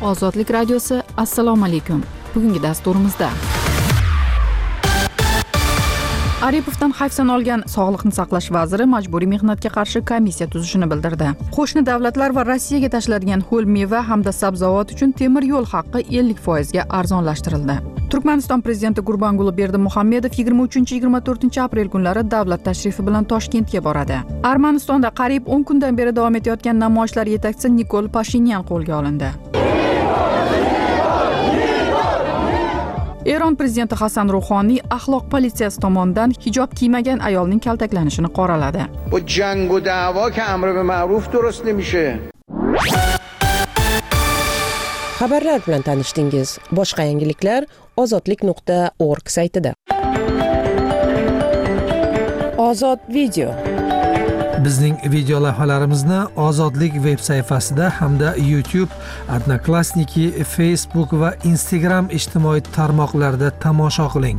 Ozodlik radiosi, assalomu alaykum. Bugungi dasturimizda Aripovdan hayfsan olgan Sog'liqni saqlash vaziri majburiy mehnatga qarshi komissiya tuzishini bildirdi. Qo'shni davlatlar va Rossiyaga tashlanadigan ho'l meva hamda sabzavot uchun temir yo'l haqqi 50% ga arzonlashtirildi. Turkmaniston prezidenti Gurbanguli Berdimuhamedov 23-24 aprel kunlari davlat tashrifi bilan Toshkentga boradi. Armanistonda qariyb 10 kundan beri davom etayotgan namoyishlar yetakchisi Nikol Pashinyan qo'lga olindi. Eron prezidenti Hasan Ruhoniy axloq politsiyasi tomonidan hijob kiymagan ayolning kaltaklanishini qoraladi. Bu jang va da'vo ki amr be ma'ruf durust nemiشه. Xabarlar bilan tanishdingiz. Boshqa yangiliklar ozodlik.org saytida. Ozod video. Bizning video lavhalarimizni Ozodlik veb sayfasida hamda YouTube, Odnoklassniki, Facebook va Instagram ijtimoiy tarmoqlarida tomosha qiling.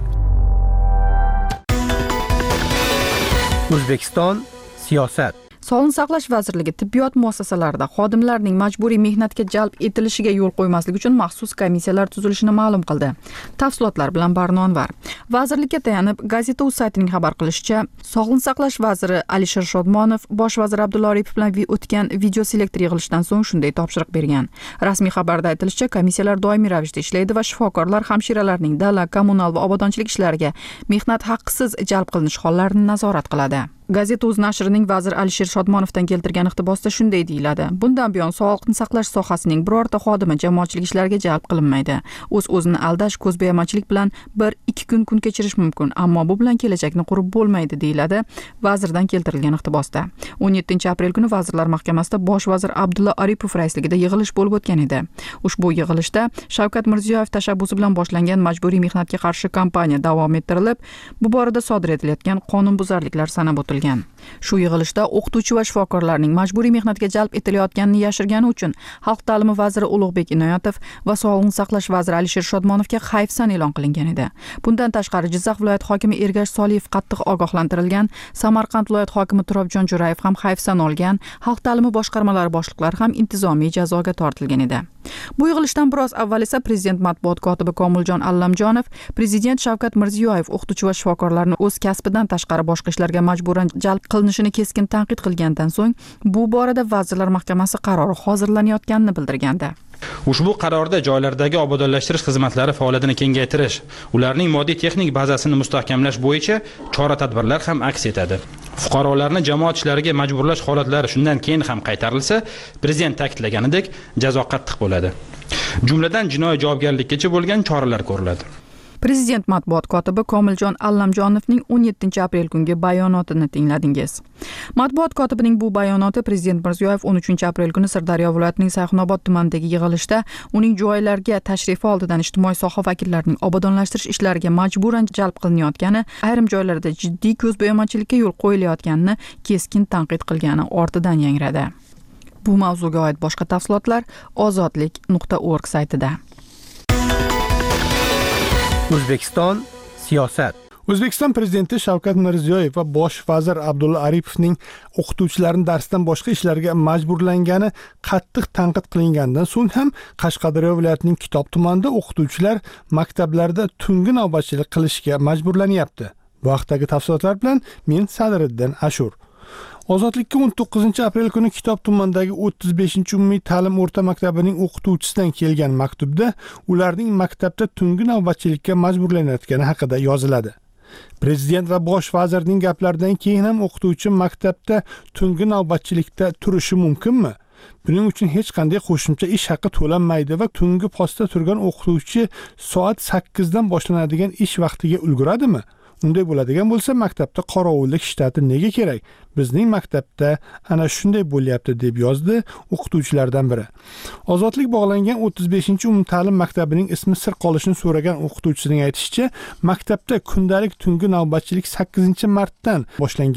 O'zbekiston siyosat. Sog'liqni saqlash vazirligi tibbiyot muassasalarida xodimlarning majburiy mehnatga jalb etilishiga yo'l qo'ymaslik uchun maxsus komissiyalar tuzilishini ma'lum qildi. Tafsilotlar bilan Barnonvar. Vazirlikka tayanib, Gazeta.uz saytining xabar qilishicha, Sog'liqni saqlash vaziri Alisher Shodmonov bosh vazir Abdulla Aripov bilan o'tgan video selektor yig'ilishidan so'ng shunday topshiriq bergan. Rasmiy xabarda aytilishicha, komissiyalar doimiy ravishda ishlaydi va shifokorlar hamshiralarning dala, kommunal va obodonchilik ishlariga mehnat haqqisiz jalb qilinish hollarini nazorat qiladi. Gazeta.uz nashrining vazir Alisher Shodmonovdan keltirgan iqtibosda shunday deyiladi. Bundan buyon sog'liqni saqlash sohasining birorta xodimi jamoatchilik ishlariga jalb qilinmaydi. O'z-o'zini aldash, ko'zbo'yamachilik bilan 1-2 kun kechirish mumkin, ammo bu bilan kelajakni qurib bo'lmaydi, deyiladi vazirdan keltirilgan iqtibosda. 17 aprel kuni Vazirlar Mahkamasida bosh vazir Abdulla Aripov raisligida yig'ilish bo'lib o'tgan edi. Ushbu yig'ilishda Shavkat Mirziyoyev tashabbusi bilan boshlangan majburiy mehnatga qarshi kampaniya davom ettirilib, bu borada sodir etilayotgan qonunbuzarliklar sanab o'tilgan. Shu yig'ilishda o'qituvchi va shifokorlarning majburiy mehnatga jalb etilayotganini yashirgani uchun Xalq ta'limi vaziri Ulug'bek Inoyatov va Sog'liqni saqlash vaziri Alisher Shodmonovga hayfsan e'lon qilingan edi. Bundan tashqari Jizzax viloyat hokimi Ergash Soliyev qattiq ogohlantirilgan, Samarqand viloyat hokimi Turobjon Jo'rayev ham hayfsan olgan, Xalq ta'limi boshqarmalari boshliqlari ham intizomiy jazoga tortilgan edi. Bu yig'ilishdan biroz avval esa prezident matbuot kotibi Komiljon Allamjonov prezident Shavkat Mirziyoyev o'qituvchi va shifokorlarni o'z kasbidan tashqari boshqa ishlarga majburan jalb qilinishini keskin tanqid qilgandan so'ng bu borada Vazirlar Mahkamasi qarori hozirlanayotganini bildirgandi. Ushbu qarorda joylardagi obodonlashtirish xizmatlari faoliyatini kengaytirish, ularning moddiy texnik bazasini mustahkamlash bo'yicha chora-tadbirlar ham aks etadi. Fuqarolarni jamoat ishlariga majburlash holatlari shundan keyin ham qaytarilsa, prezident ta'kidlaganidek jazo qattiq bo'ladi. Jumladan jinoiy javobgarlikkacha bo'lgan choralar ko'riladi. Prezident matbuot kotibi Komiljon Allamjonovning 17 aprel kungi bayonotini tingladingiz. Matbuot kotibining bu bayonoti Prezident Mirziyoyev 13 aprel kuni Sirdaryo viloyatining Sayxunobod tumanidagi yig'ilishda uning joylarga tashrifi oldidan ijtimoiy soha vakillarining obodonlashtirish ishlariga majburan jalb qilinayotgani, ayrim joylarda jiddiy ko'zbo'yamachilikka yo'l qo'yilayotganini keskin tanqid qilgani ortidan yangradi. Bu mavzuga oid boshqa tafsilotlar ozodlik.org saytida. O'zbekiston siyosat. O'zbekiston prezidenti Shavkat Mirziyoyev va bosh vazir Abdulla Aripovning o'qituvchilarni darsdan boshqa ishlarga majburlangani qattiq tanqid qilingandan so'ng ham Qashqadaryo viloyatining Kitob tumanida o'qituvchilar maktablarda tungi navbatchilik qilishga majburlanyapti. Bu haqdagi tafsilotlar bilan men Sadriddin Ashur. Ozodlikka 19 aprel kuni Kitob tumanidagi 35-umumiy ta'lim o'rta maktabining o'qituvchisidan kelgan maktubda ularning maktabda tungi navbatchilikka majburlanayotgani haqida yoziladi. Prezident va bosh vazirning gaplaridan keyin ham o'qituvchi maktabda tungi navbatchilikda turishi mumkinmi? Buning uchun hech qanday qo'shimcha ish haqi to'lanmaydi va tungi postda turgan o'qituvchi soat 8 dan boshlanadigan ish vaqtiga ulguradimi? Unday bo'ladigan bo'lsa, maktabda qorovullik shtati nega kerak? Bizning maktabda ana shunday bo'lyapti, deb yozdi o'qituvchilardan biri. Ozodlik bog'langan 35-umumiy ta'lim maktabining ismi sir qolishini so'ragan o'qituvchisining aytishicha, maktabda kundalik tungi navbatchilik 8-martdan boshlangan.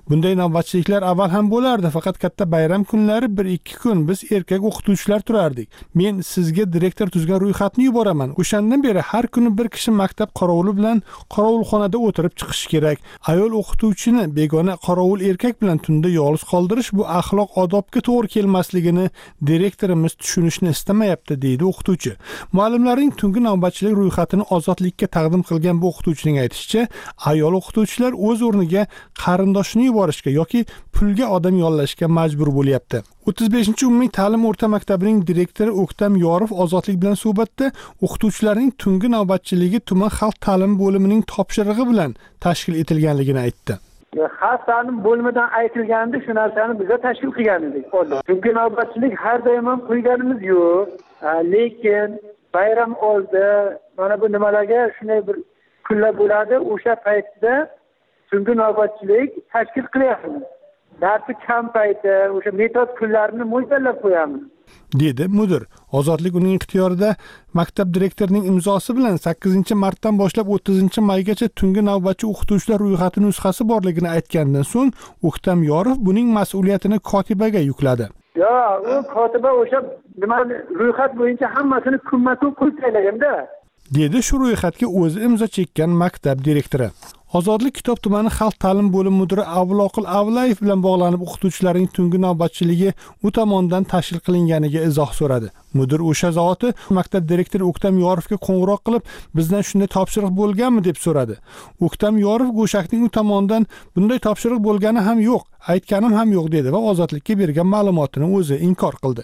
Bunday navbatchiliklar avval ham bo'lardi, faqat katta bayram kunlari 1-2 kun biz erkak o'qituvchilar turardik. Men sizga direktor tuzgan ro'yxatni yuboraman. O'shandan beri har kuni bir kishi maktab qorovuli bilan qorovulxonada o'tirib chiqish kerak. Ayol o'qituvchini begona qorovul erkak bilan tunda yolg'iz qoldirish bu axloq odobga to'g'ri kelmasligini direktorimiz tushunishni istamayapti, deydi o'qituvchi. Muallimlarning tungi navbatchilik ro'yxatini Ozodlikka taqdim qilgan bu o'qituvchining aytishicha, ayol o'qituvchilar o'z o'rniga qarindoshini yuborishga yoki pulga odam yollashga majbur bo'lyapti. 35-umumiy ta'lim o'rta maktabining direktori O'ktam Yorov Ozodlik bilan suhbatda o'qituvchilarning tungi navbatchiligi tuman xalq ta'limi bo'limining topshirig'i bilan tashkil etilganligini aytdi. Xalq ta'lim bo'limidan aytilganda shu narsani biza tashkil qilgan edik. Tungi navbatchilik har doim ham qo'yganimiz yo'q. Lekin bayram oldi, mana bu nimalarga shunday bir kunlar bo'ladi, o'sha paytda tungi navbatchilik tashkil qilyapmiz. Darsi kam payti, o'sha metod kunlarini mo'ljallab qo'yamiz, dedi mudir. Ozodlik uning ixtiyorida maktab direktorining imzosi bilan 8-martdan boshlab 30-maygacha tungi navbatchi o'qituvchilar ro'yxati nusxasi borligini aytgandan so'ng O'ktam Yorov buning mas'uliyatini kotibaga yukladi. U kotiba o'sha nima ro'yxat bo'yicha hammasini kunma-kun qo'yib tashlaganda, dedi shu ro'yxatga o'zi imzo chekkan maktab direktori. Ozodlik Kitob tumani xalq ta'lim bo'limi mudiri Avloqil Avlayev bilan bog'lanib o'qituvchilarning tungi navbatchiligi u tomonidan tashkil qilinganiga izoh so'radi. Mudir o'sha zoti maktab direktori O'ktam Yorovga qo'ng'iroq qilib, bizdan shunday topshiriq bo'lganmi deb so'radi. O'ktam Yorov Go'shakning u tomonidan bunday topshiriq bo'lgani ham yo'q, aytganim ham yo'q dedi va Ozodlikka bergan ma'lumotini o'zi inkor qildi.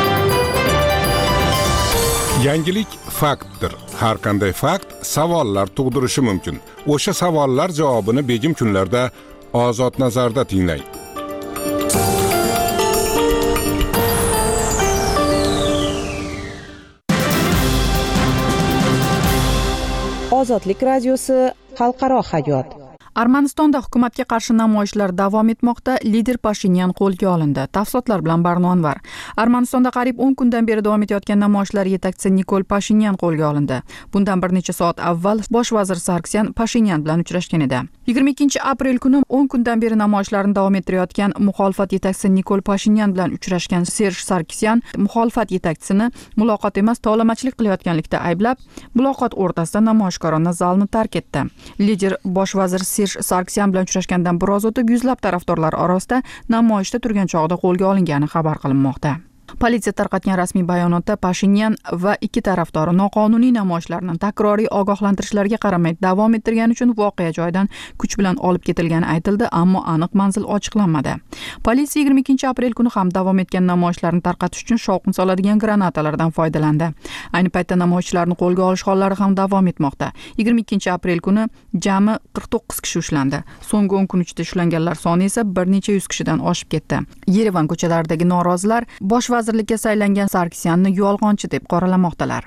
Yangilik faktdir. Har qanday fakt savollar tug'dirishi mumkin. O'sha savollar javobini begim kunlarda Ozod nazarda tinglang. Ozodlik radiosi xalqaro hayot. Armanistonda hukumatga qarshi namoyishlar davom etmoqda. Lider Pashinyan qo'lga olindi. Tafsilotlar bilan Barnon var. Armanistonda qariyb 10 kundan beri davom etayotgan namoyishlar yetakchisi Nikol Pashinyan qo'lga olindi. Bundan bir necha soat avval bosh vazir Sargsyan Pashinyan bilan uchrashgan edi. 22-aprel kuni 10 kundan beri namoyishlarni davom ettirayotgan muxolifat yetakchisi Nikol Pashinyan bilan uchrashgan Serj Sargsyan muxolifat yetakchisini muloqot emas, tovlamachilik qilayotganlikda ayblab, muloqot o'rtasida namoyishkorona zalni tark etdi. Lider bosh vazir Sargsyan bilan uchrashgandan biroz o'tib, yuzlab tarafdorlar orasida namoyishda turgan chog'da qo'lga olingani xabar qilinmoqda. Politsiya tarqatgan rasmiy bayonotda Pashinyan va ikki tarafdori noqonuniy namoyishlarni takroriy ogohlantirishlarga qaramay davom ettirgani uchun voqea joyidan kuch bilan olib ketilgani aytildi, ammo aniq manzil ochiqlanmadi. Politsiya 22-aprel kuni ham davom etgan namoyishlarni tarqatish uchun shovqin soladigan granatalardan foydalandi. Ayni paytda namoyishchilarni qo'lga olish hollari ham davom etmoqda. 22-aprel kuni jami 49 kishi ushlandi. So'nggi 10 kun ichida ushlanganlar soni esa bir necha yuz kishidan oshib ketdi. Yerevan ko'chalaridagi norozilar bosh vazirlikka saylangan Sargsyanni yolg'onchi deb qoralamoqdalar.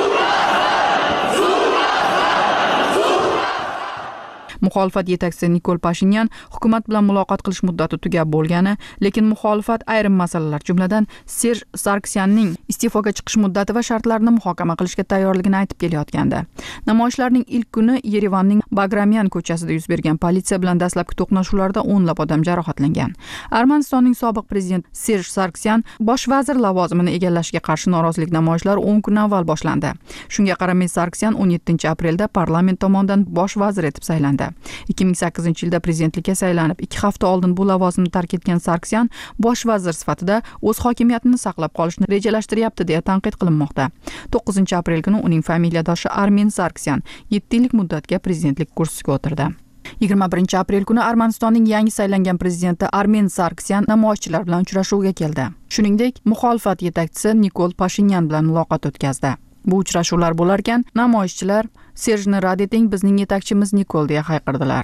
Muxolifat yetakchisi Nikol Pashinyan hukumat bilan muloqot qilish muddati tugab bo'lgani, lekin muxolifat ayrim masalalar, jumladan Serj Sargsyanning iste'foga chiqish muddati va shartlarini muhokama qilishga tayyorligini aytib kelayotgandi. Namoyishlarning ilk kuni Yerevanning Bagramyan ko'chasida yuz bergan. Politsiya bilan dastlabki to'qnashuvlarda o'nlab odam jarohatlangan. Armanistonning sobiq prezidenti Serj Sargsyan bosh vazir lavozimini egallashiga qarshi norozilik namoyishlari 10 kun avval boshlandi. Shunga qaramay Sargsyan 17-aprelda parlament tomonidan bosh vazir etib saylandi. 2008-yilda prezidentlikka saylanib, 2 hafta oldin bu lavozimni tark etgan Sargsyan bosh vazir sifatida o'z hokimiyatini saqlab qolishni rejalashtiryapti deya tanqid qilinmoqda. 9-aprel kuni uning familiyadoshi Armen Sargsyan 7 yillik muddatga prezidentlik kursisiga o'tirdi. 21-aprel kuni Armanistonning yangi saylangan prezidenti Armen Sargsyan namoyishchilar bilan uchrashuvga keldi. Shuningdek, muxolifat yetakchisi Nikol Pashinyan bilan muloqot o'tkazdi. Bu uchrashuvlar bo'larkan, namoyishchilar Serjni rad eting, bizning yetakchimiz Nikol deya hayqirdilar.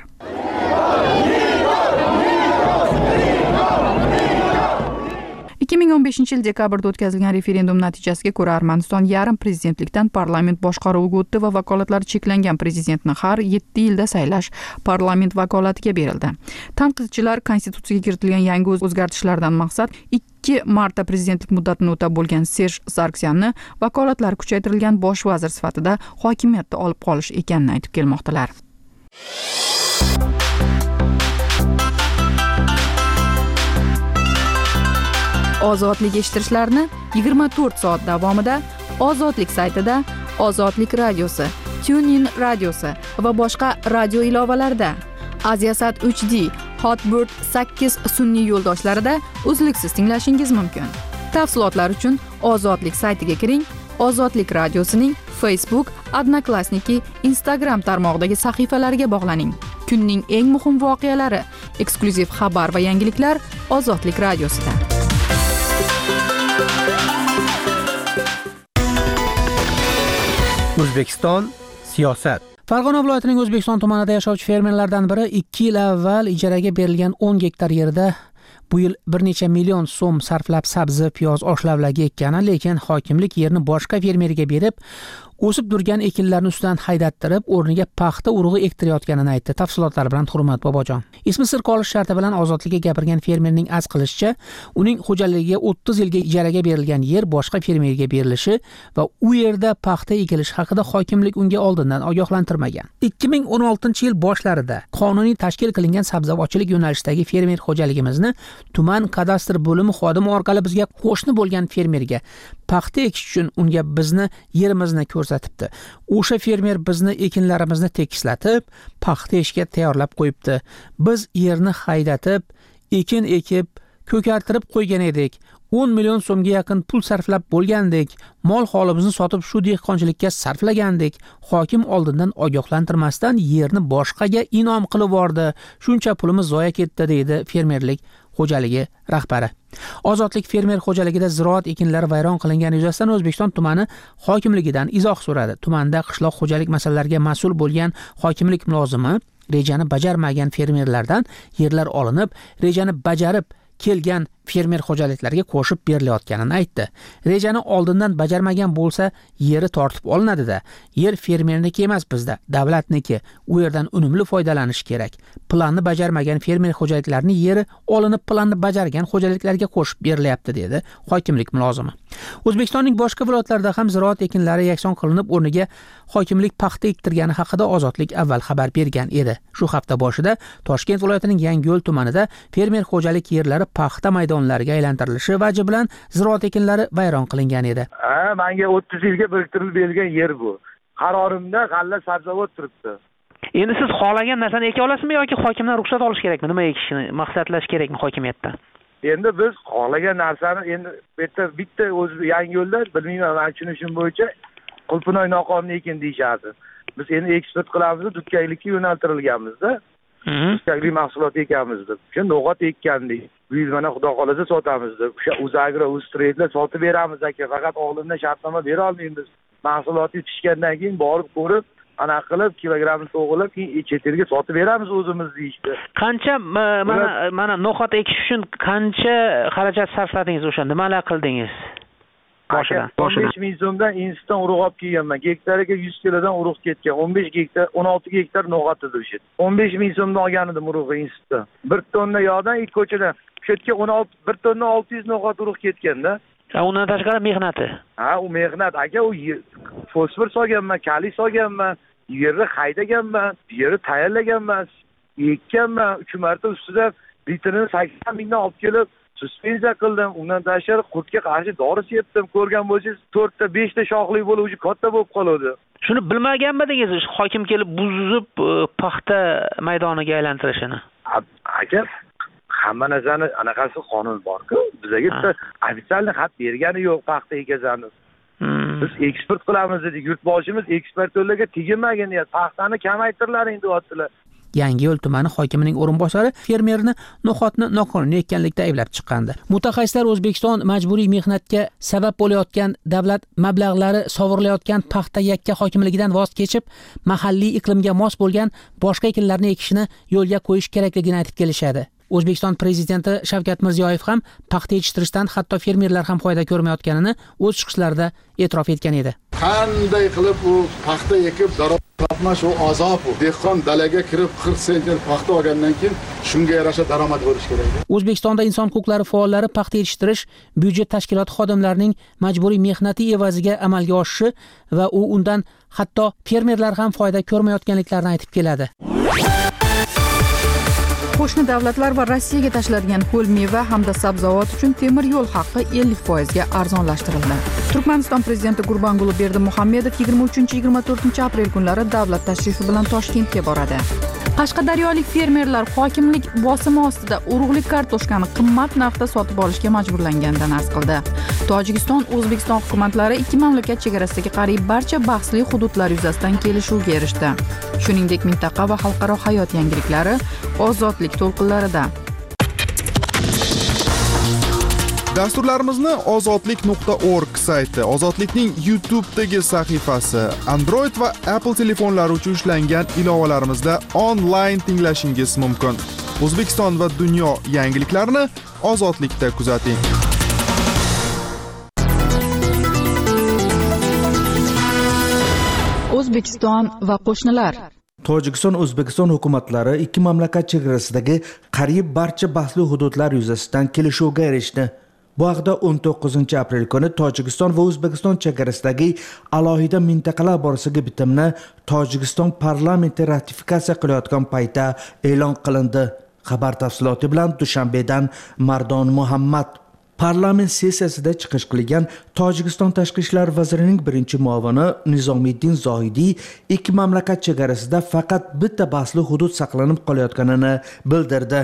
yil dekabrda o'tkazilgan referendum natijasiga ko'ra Armaniston yarim prezidentlikdan parlament boshqaruviga o'tdi va vakolatlari cheklangan prezidentni har 7 yilda saylash parlament vakolatiga berildi. Tanqidchilar konstitutsiyaga kiritilgan yangi o'zgartishlardan maqsad 2 martda prezidentlik muddatini o'tab bo'lgan Serj Sargsyanni vakolatlari kuchaytirilgan bosh vazir sifatida hokimiyatda olib qolish ekanini aytib kelmoqdalar. ozodlik eshittirishlarini 24 soat davomida Ozodlik saytida, Ozodlik radiosi, TuneIn radiosi va boshqa radio ilovalarida, Aziasat 3D, Hotbird 8 sun'iy yo'ldoshlarida uzluksiz tinglashingiz mumkin. Tafsilotlar uchun Ozodlik saytiga kiring. Ozodlik radiosining Facebook, Odnoklassniki, Instagram tarmog'idagi sahifalariga bog'laning. Kunning eng muhim voqealari, eksklyuziv xabar va yangiliklar Ozodlik radiosida. O'zbekiston siyosat. Farg'ona viloyatining O'zbekiston tumanida yashovchi fermerlardan biri 2 yil avval ijaraga berilgan 10 gektar yerda bu yil bir necha million so'm sarflab sabzi, piyoz, oshlavlagi ekkani, lekin hokimlik yerni boshqa fermerga berib, o'sib turgan ekinlarni ustidan haydattirib, o'rniga paxta urug'i ektirayotganini aytdi. Tafsilotlar bilan Hurmat Bobojon. Ismi sir qolish sharti bilan ozodlikka gapirgan fermerning arz qilishicha, uning xo'jaligiga 30 yilga ijaraga berilgan yer boshqa fermerga berilishi va u yerda paxta ekilishi haqida hokimlik unga oldindan ogohlantirmagan. 2016-yil boshlarida qonuniy tashkil qilingan sabzavotchilik yo'nalishidagi fermer xo'jaligimizni tuman kadastr bo'limi xodimi orqali bizga qo'shni bo'lgan fermerga paxta ekish uchun unga bizni yerimizni ko'rsatibdi. O'sha fermer bizni ekinlarimizni tekislatib, paxta ekishga tayyorlab qo'yibdi. Biz yerni haydatib, ekin ekib, ko'kartirib qo'ygan edik. 10 million so'mga yaqin pul sarflab bo'lgandik. Mol holimizni sotib shu dehqonchilikka sarflagandik. Hokim oldindan ogohlantirmasdan yerni boshqaga inom qilib yubordi. Shuncha pulimiz zoya ketdi, deydi fermerlik xo'jaligi rahbari. Ozodlik fermer xo'jaligida ziroat ekinlari vayron qilingani yuzasidan O'zbekiston tumani hokimligidan izoh so'radi. Tumanda qishloq xo'jalik masalalariga mas'ul bo'lgan hokimlik mulozimi rejani bajarmagan fermerlardan yerlar olinib, rejani bajarib kelgan fermer xo'jaliklarga qo'shib berilayotganini aytdi. Rejani oldindan bajarmagan bo'lsa, yeri tortib olinadi-da. Yer fermerniki emas bizda, davlatniki. U yerdan unumli foydalanish kerak. Planni bajarmagan fermer xo'jaliklarining yeri olinib, planni bajargan xo'jaliklarga qo'shib berilyapti, dedi hokimlik mulozimi. O'zbekistonning boshqa viloyatlarida ham ziroat ekinlari yakson qilinib, o'rniga hokimlik paxta ektirgani haqida Ozodlik avval xabar bergan edi. Shu hafta boshida Toshkent viloyatining Yangiyo'l tumanida fermer xo'jalik yerlari paxta maydonlariga aylantirilishi vaji bilan ziroat ekinlari vayron qilingan edi. Menga 30 yilga biriktirilib berilgan yer bu. Qarorimda g'alla sabzavot turibdi. Endi siz xohlagan narsani eka olasizmi yoki hokimdan ruxsat olish kerakmi? Nima ekishni maqsadlash kerakmi hokimiyatdan? Endi biz xohlagan narsani endi bitta o'zi Yangiyo'lda bilmayman, men tushunishim bo'yicha Qulpinoy noqonuniy ekin deyshadi. Biz endi eksport qilamiz, dukkaklikka yo'naltirilganmiz-da. Dukkaklik mahsulot ekamiz deb. O'sha no'g'at ekkandik. Bu yil mana xudo xolasa sotamiz deb. O'sha Uzagro, Uztrade'lar sotib beramiz aka. Faqat oldindan shartnoma bera olmaymiz. Mahsulot yetishgandan keyin borib ko'rib, ana qilib kilogramni to'g'rilab, keyin chet elga sotib beramiz o'zimiz deyishdi. Qancha mana no'g'at ekish uchun qancha xarajat sarfladingiz o'shanda? Nimalar qildingiz? Boshidan 15 ming so'mdan institutdan urug' olib kelganman. Gektariga 100 kilodan urug' ketgan. 15 gektar, 16 gektar no'g'at edi o'sha. 15 ming so'mdan olgan edim urug'ni institutdan. 1 tonna yog'dan ikki ko'chadan. Shu yerga 1 tonna 600 no'g'at urug' ketganda. Undan tashqari mehnati. Ha, u mehnat aka, u fosfor solganman, kaliy solganman, yerni haydaganman, yerni tayyorlaganman, ekkanman, 3 marta ustidan litrini 80 mingdan olib kelib suspenziya qildim. Undan tashqari qurtga qarshi dori sepdim. Ko'rgan bo'lsangiz 4 ta 5 ta shoxli bo'lib, o'zi katta bo'lib qoladi. Shuni bilmaganmidingiz, hokim kelib buzib paxta maydoniga aylantirishini? Aka, hamma narsani anaqasi qonun bor-ku. Bizga bitta ofitsialniy xat bergani yo'q paxta ekazamiz. Biz eksport qilamiz dedik. Yurtboshimiz eksportyorlarga teginmagan deyapti. Paxtani kamaytirlaring deyaptilar. Yangiyo'l tumani hokimining o'rinbosari fermerni no'xatni noqonuniy ekanlikda ayblab chiqqandi. Mutaxassislar O'zbekiston majburiy mehnatga sabab bo'layotgan davlat mablag'lari sovurilayotgan paxta yakka hokimligidan voz kechib, mahalliy iqlimga mos bo'lgan boshqa ekinlarni ekishni yo'lga qo'yish kerakligini aytib kelishadi. O'zbekiston prezidenti Shavkat Mirziyoyev ham paxta yetishtirishdan hatto fermerlar ham foyda ko'rmayotganini o'z chiqishlarida e'tirof etgan edi. Qanday qilib u paxta ekib daromad topmash, u azob, u dehqon dalaga kirib 40 sentin paxta olgandan keyin shunga yarasha daromad bo'lish kerak. O'zbekistonda inson huquqlari faollari paxta yetishtirish byudjet tashkiloti xodimlarining majburiy mehnati evaziga amalga oshishi va undan hatto fermerlar ham foyda ko'rmayotganliklarini aytib keladi. Qo'shni davlatlar va Rossiyaga tashlanadigan ho'l meva hamda sabzavot uchun temir yo'l haqi 50% ga arzonlashtirildi. Turkmaniston prezidenti Gurbanguli Berdimuhamedov 23-24 aprel kunlari davlat tashrifi bilan Toshkentga boradi. Qashqadaryolik fermerlar hokimlik bosimi ostida urug'lik kartoshkani qimmat narxda sotib olishga majburlanganidan arz qildi. Tojikiston, O'zbekiston hukumatlari ikki mamlakat chegarasidagi qariyb barcha bahsli hududlar yuzasidan kelishuvga erishdi. Shuningdek, mintaqa va xalqaro hayot yangiliklari ozodlik to'lqinlarida. Dasturlarimizni ozodlik.org sayti, Ozodlikning YouTube'dagi sahifasi, Android va Apple telefonlari uchun ishlangan ilovalarimizda onlayn tinglashingiz mumkin. O'zbekiston va dunyo yangiliklarini Ozodlikda kuzating. O'zbekiston va qo'shnilar. Tojikiston, O'zbekiston hukumatlari ikki mamlakat chegarasidagi qariyb barcha bahsli hududlar yuzasidan kelishuvga erishdi. Bu haqda 19 aprel kuni Tojikiston va O'zbekiston chegarasidagi alohida mintaqalar borasidagi bitimni Tojikiston parlamenti ratifikatsiya qilayotgan paytda e'lon qilindi. Xabar tafsiloti bilan Dushanbedan Mardon Muhammad. Parlament sessiyasida chiqish qilgan Tojikiston tashqi ishlar vazirining birinchi muavini Nizomiddin Zohidiy ikki mamlakat chegarasida faqat bitta bahsli hudud saqlanib qolayotganini bildirdi.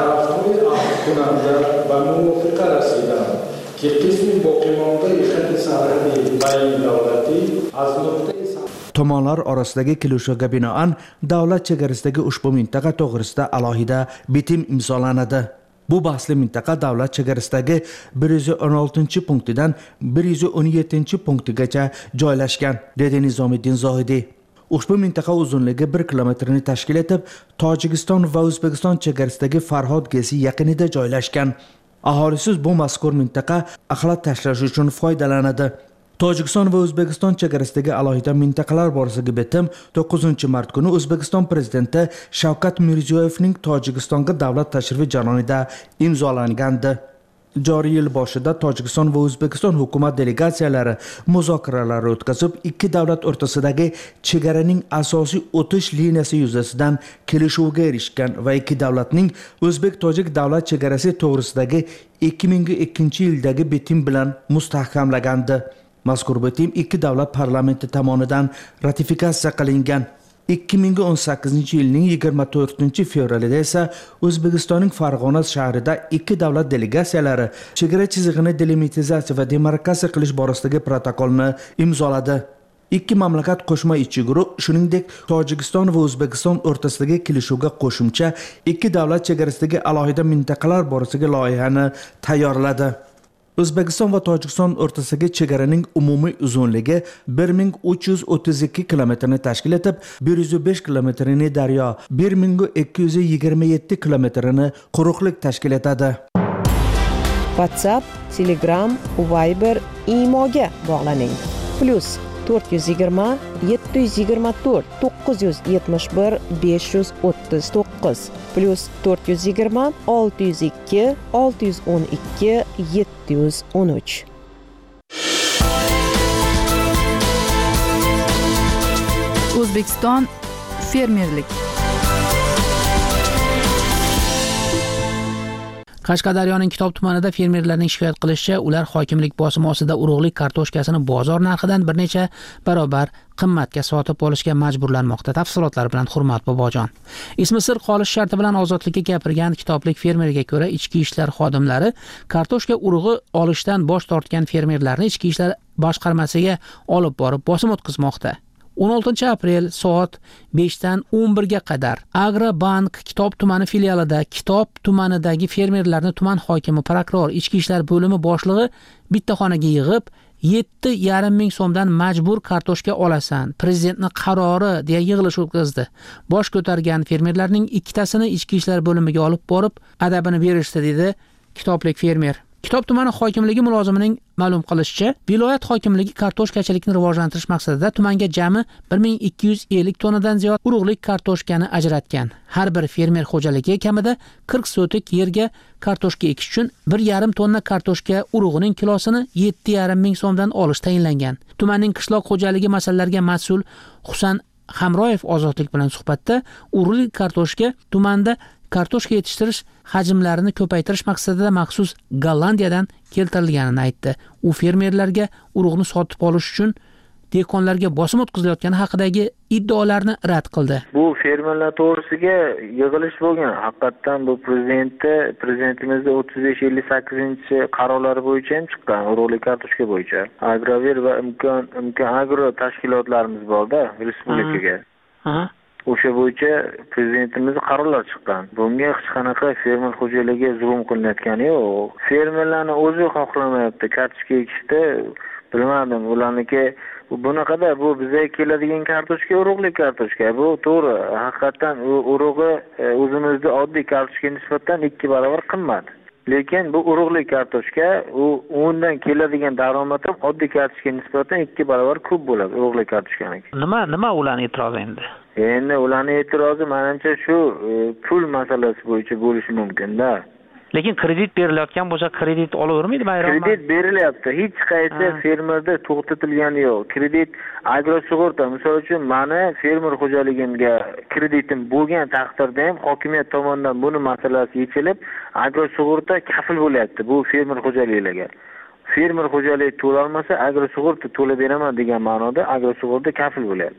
Tomonlar orasidagi kelishuvga binoan davlat chegarasidagi ushbu mintaqa to'g'risida alohida bitim imzolanadi. Bu bahsli mintaqa davlat chegarasidagi 116-punktidan 117-punktigacha joylashgan, dedi Nizomiddin Zohidiy. Ushbu mintaqa uzunligi 1 kilometrni tashkil etib, Tojikiston va O'zbekiston chegarasidagi Farhod gesi yaqinida joylashgan. Aholisiz bu mazkur mintaqa axlat tashlash uchun foydalanadi. Tojikiston va O'zbekiston chegarasidagi alohida mintaqalar borasidagi bitim 9-mart kuni O'zbekiston prezidenti Shavkat Mirziyoyevning Tojikistonga davlat tashrifi jarayonida imzolangandi. Joriy yil boshida Tojikiston va O'zbekiston hukumat delegatsiyalari muzokaralar o'tkazib, ikki davlat o'rtasidagi chegaraning asosiy o'tish liniyasi yuzasidan kelishuvga erishgan va ikki davlatning O'zbek-Tojik davlat chegarasi to'g'risidagi 2002-yildagi bitim bilan mustahkamlagandi. Mazkur bitim ikki davlat parlamenti tomonidan ratifikatsiya qilingan. 2018-yilning 24-fevralida esa O'zbekistonning Farg'ona shahrida ikki davlat delegatsiyalari chegara chizig'ini delimitizatsiya va demarkatsiya qilish borasidagi protokolni imzoladi. Ikki mamlakat qo'shma ishchi guruh, shuningdek, Tojikiston va O'zbekiston o'rtasidagi kelishuvga qo'shimcha ikki davlat chegarasidagi alohida mintaqalar borasidagi loyihani tayyorladi. O'zbekiston va Tojikiston o'rtasidagi chegaraning umumiy uzunligi 1332 kilometrni tashkil etib, 105 kilometrini daryo, 1227 kilometrini quruqlik tashkil etadi. WhatsApp, Telegram, Viber, Imoga bog'laning. +420 724 971 539 +420 602 612 713. O'zbekiston fermerlik. Qashqadaryoning Kitob tumanida fermerlarning shikoyat qilishicha, ular hokimlik bosimi ostida urug'lik kartoshkasini bozor narxidan bir necha barobar qimmatga sotib olishga majburlanmoqda. Tafsilotlar bilan Hurmat Bobojon. Ismi sir qolish sharti bilan ozodlikka gapirgan kitoblik fermerga ko'ra, ichki ishlar xodimlari kartoshka urug'i olishdan bosh tortgan fermerlarni ichki ishlar boshqarmasiga olib borib bosim o'tkazmoqda. 16 aprel soat 5 dan 11 ga qadar Agrobank Kitob tumani filialida Kitob tumanidagi fermerlarni tuman hokimi, prokuror, ichki ishlar bo'limi boshlig'i bitta xonaga yig'ib 7,5 ming so'mdan majbur kartoshka olasan, prezidentning qarori deya yig'ilish o'tkazdi. Bosh ko'targan fermerlarning ikkitasini ichki ishlar bo'limiga olib borib adabini berishdi, dedi kitoblik fermer. Kitob tumani hokimligi mulozimining ma'lum qilishicha, viloyat hokimligi kartoshkachilikni rivojlantirish maqsadida tumanga jami 1250 tonnadan ziyod urug'lik kartoshkani ajratgan. Har bir fermer xo'jaligi kamida 40 sotik yerga kartoshka ekish uchun 1,5 tonna kartoshka urug'ining kilosini 7,5 ming so'mdan olish tayinlangan. Tumanning qishloq xo'jaligi masalalariga mas'ul Husan Hamroyev Ozodlik bilan suhbatda urug'lik kartoshka tumanda kartoshka yetishtirish hajmlarini ko'paytirish maqsadida maxsus Gollandiyadan keltirilganini aytdi. U fermerlarga urug'ni sotib olish uchun dehqonlarga bosim o'tkazilayotgani haqidagi iddaolarni rad qildi. Bu fermerlar to'g'risiga yig'ilish bo'lgan. Haqiqatan bu prezidentimizning 35-58 qarorlari bo'yicha ham chiqqan, urug'li kartoshka bo'yicha. Agrover va imkon agro tashkilotlarimiz bor-da respublikaga. O'sha bo'yicha prezidentimizning qarorlari chiqqan. Bunga hech qanaqa fermer xo'jaligiga zulm qilinayotgani yo'q. Fermerlarning o'zi xohlamayapti kartoshka ekishda. Bilmadim, ularniki bunaqada bu bizga keladigan kartoshka urug'li kartoshka. Bu to'g'ri, haqiqatan urug'i o'zimizda oddiy kartoshkaga nisbatan 2 barobar qimmat. Lekin bu urug'li kartoshka, undan keladigan daromad ham oddiy kartoshkaga nisbatan 2 barobar ko'p bo'ladi urug'li kartoshkaniki. Nima ularning e'tirozi endi? Endi ularning e'tirozi menimcha shu pul masalasi bo'yicha bo'lishi mumkin-da. Lekin kredit berilayotgan bo'lsa, kredit olavermaydi bayramda. Kredit berilyapti. Hech qaysi fermerda to'xtatilgani yo'q. Kredit agrosug'urta, misol uchun, meni fermer xo'jaligimga kreditim bo'lgan taqdirda ham hokimiyat tomonidan buni masalasi yechilib, agrosug'urta kafil bo'lyapti bu fermer xo'jaliklarga. Fermer xo'jaligi to'la olmasa, agrosug'urta to'lab beraman degan ma'noda agrosug'urta kafil bo'lyapti.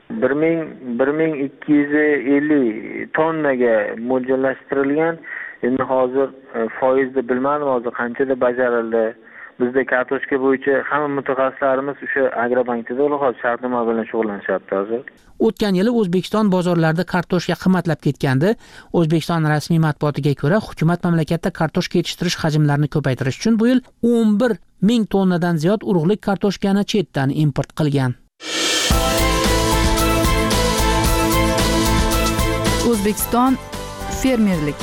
1250 tonnaga mo'ljallashtirilgan. Endi hozir foizni bilmadim, hozir qanchada bajarildi. Bizda kartoshka bo'yicha hamma mutaxassislarimiz o'sha Agrobankda hozir shartnoma bilan shug'ullanishyapti hozir. O'tgan yili O'zbekiston bozorlarida kartoshka qimmatlab ketgandi. O'zbekiston rasmiy matbuotiga ko'ra, hukumat mamlakatda kartoshka yetishtirish hajmlarini ko'paytirish uchun bu yil 11 ming tonnadan ziyod urug'lik kartoshkani chetdan import qilgan. O'zbekiston fermerlik.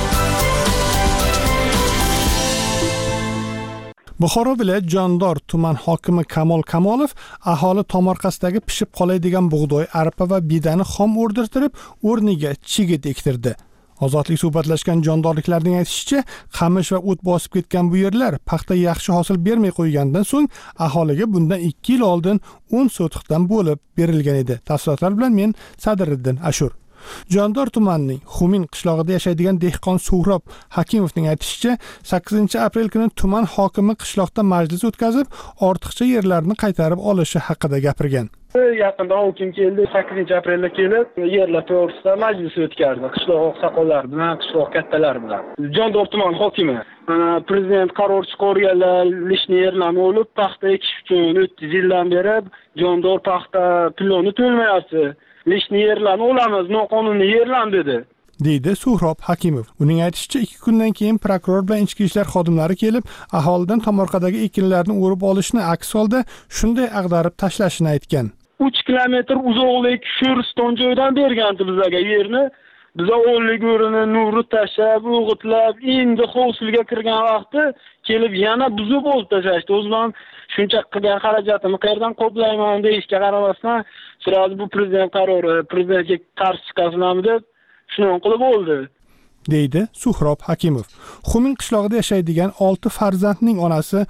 Buxoro viloyat Jondor tuman hokimi Kamol Kamolov aholi tomorqasidagi pishib qoladigan bug'doy, arpa va bedani xom o'rdirtirib, o'rniga chigit ektirdi. Ozodlik suhbatlashgan jondorliklarning aytishicha, qamish va o't bosib ketgan bu yerlar paxta yaxshi hosil bermay qo'ygandan so'ng aholiga bundan 2 yil oldin 10 sotiqdan bo'lib berilgan edi. Tafsilotlar bilan men Sadriddin Ashur. Jondor tumanining Xumin qishlog'ida yashaydigan dehqon Suhrob Hakimovning aytishicha, 8-aprel kuni tuman hokimi qishloqda majlis o'tkazib, ortiqcha yerlarni qaytarib olishi haqida gapirgan. Yaqinda hokim keldi, 8-aprelda kelib, yerlar to'g'risida majlis o'tkazdi. Qishloq oqsoqollari bilan, qishloq kattalari bilan. Jondor tuman hokimi prezident qaror chiqarganlar, lishni yerlarni olib, paxta ekish uchun 3 yildan beri Jondor paxta pulini to'lmayapti. Lishni yerlarni olamiz, noqonuniy yerlar dedi. deydi Suhrob Hakimov. Uning aytishicha, 2 kundan keyin prokuror bilan ichki ishlar xodimlari kelib, aholidan tomorqadagi ekinlarni o'rib olishni, aks holda shunday ag'darib tashlashini aytgan. 3 kilometr uzoqlik Sho'riston joydan berganti bizga yerni. Biza o'nlik o'rini nurni tashlab, o'g'itlab, endi hovsilga kirgan vaqti kelib yana buzib olib tashlashdi. O'zim shuncha qilgan xarajatimni qayerdan qoplayman deyishga qaramasdan, sirasi bu prezident qarori, prezidentga qarshi chiqasanmi deb shuni qilib oldi, deydi Suhrob Hakimov. Xumin qishlog'ida yashaydigan 6 farzandning onasi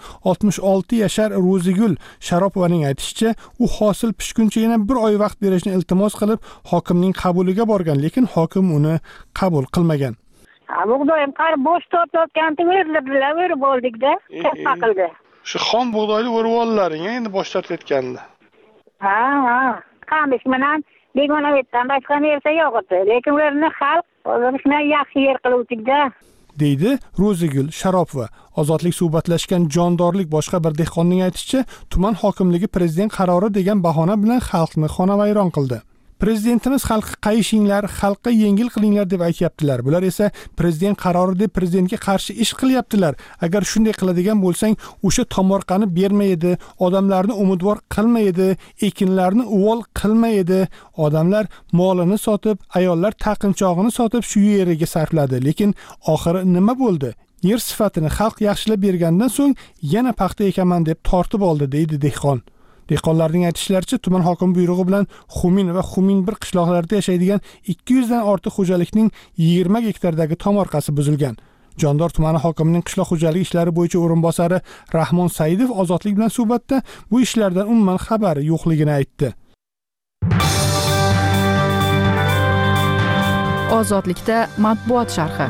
66 yashar Ro'zigul Sharopovaning aytishicha, u hosil pishguncha yana 1 oy vaqt berishni iltimos qilib, hokimning qabuliga borgan, lekin hokim uni qabul qilmagan. Bug'doyim qarib bo'sh tortayotganda o'rib oldik-da, katta qildi. Shu xom bug'doyni o'rib ollaring, endi bosh tortayotganda. Ha, qamish bilan begona vetdan boshqa narsa yo'q edi, lekin ularni xalq o'zini yaxshi yer qiluvdik-da, deydi Ro'zigul Sharopova. Ozodlik suhbatlashgan jondorlik boshqa bir dehqonning aytishicha, tuman hokimligi prezident qarori degan bahona bilan xalqni xonavayron qildi. Prezidentimiz xalqqa qayishinglar, xalqqa yengil qilinglar deb aytayaptilar. Bular esa prezident qarori deb prezidentga qarshi ish qilyaptilar. Agar shunday qiladigan bo'lsang, o'sha tomorqani bermaydi, odamlarni umidvor qilmaydi, ekinlarni uvol qilmaydi. Odamlar molini sotib, ayollar taqinchog'ini sotib shu yeriga sarfladi. Lekin oxiri nima bo'ldi? Yer sifatini xalq yaxshilab bergandan so'ng yana paxta ekaman deb tortib oldi, deydi dehqon. Dehqonlarning aytishlaricha, tuman hokimi buyrug'i bilan Xumin va Xumin bir qishloqlarida yashaydigan 200 dan ortiq xo'jalikning 20 gektardagi tomorqasi buzilgan. Jondor tumani hokimining qishloq xo'jaligi ishlari bo'yicha o'rinbosari Rahmon Saidov Ozodlik bilan suhbatda bu ishlardan umuman xabari yo'qligini aytdi. Ozodlikda matbuot sharhi.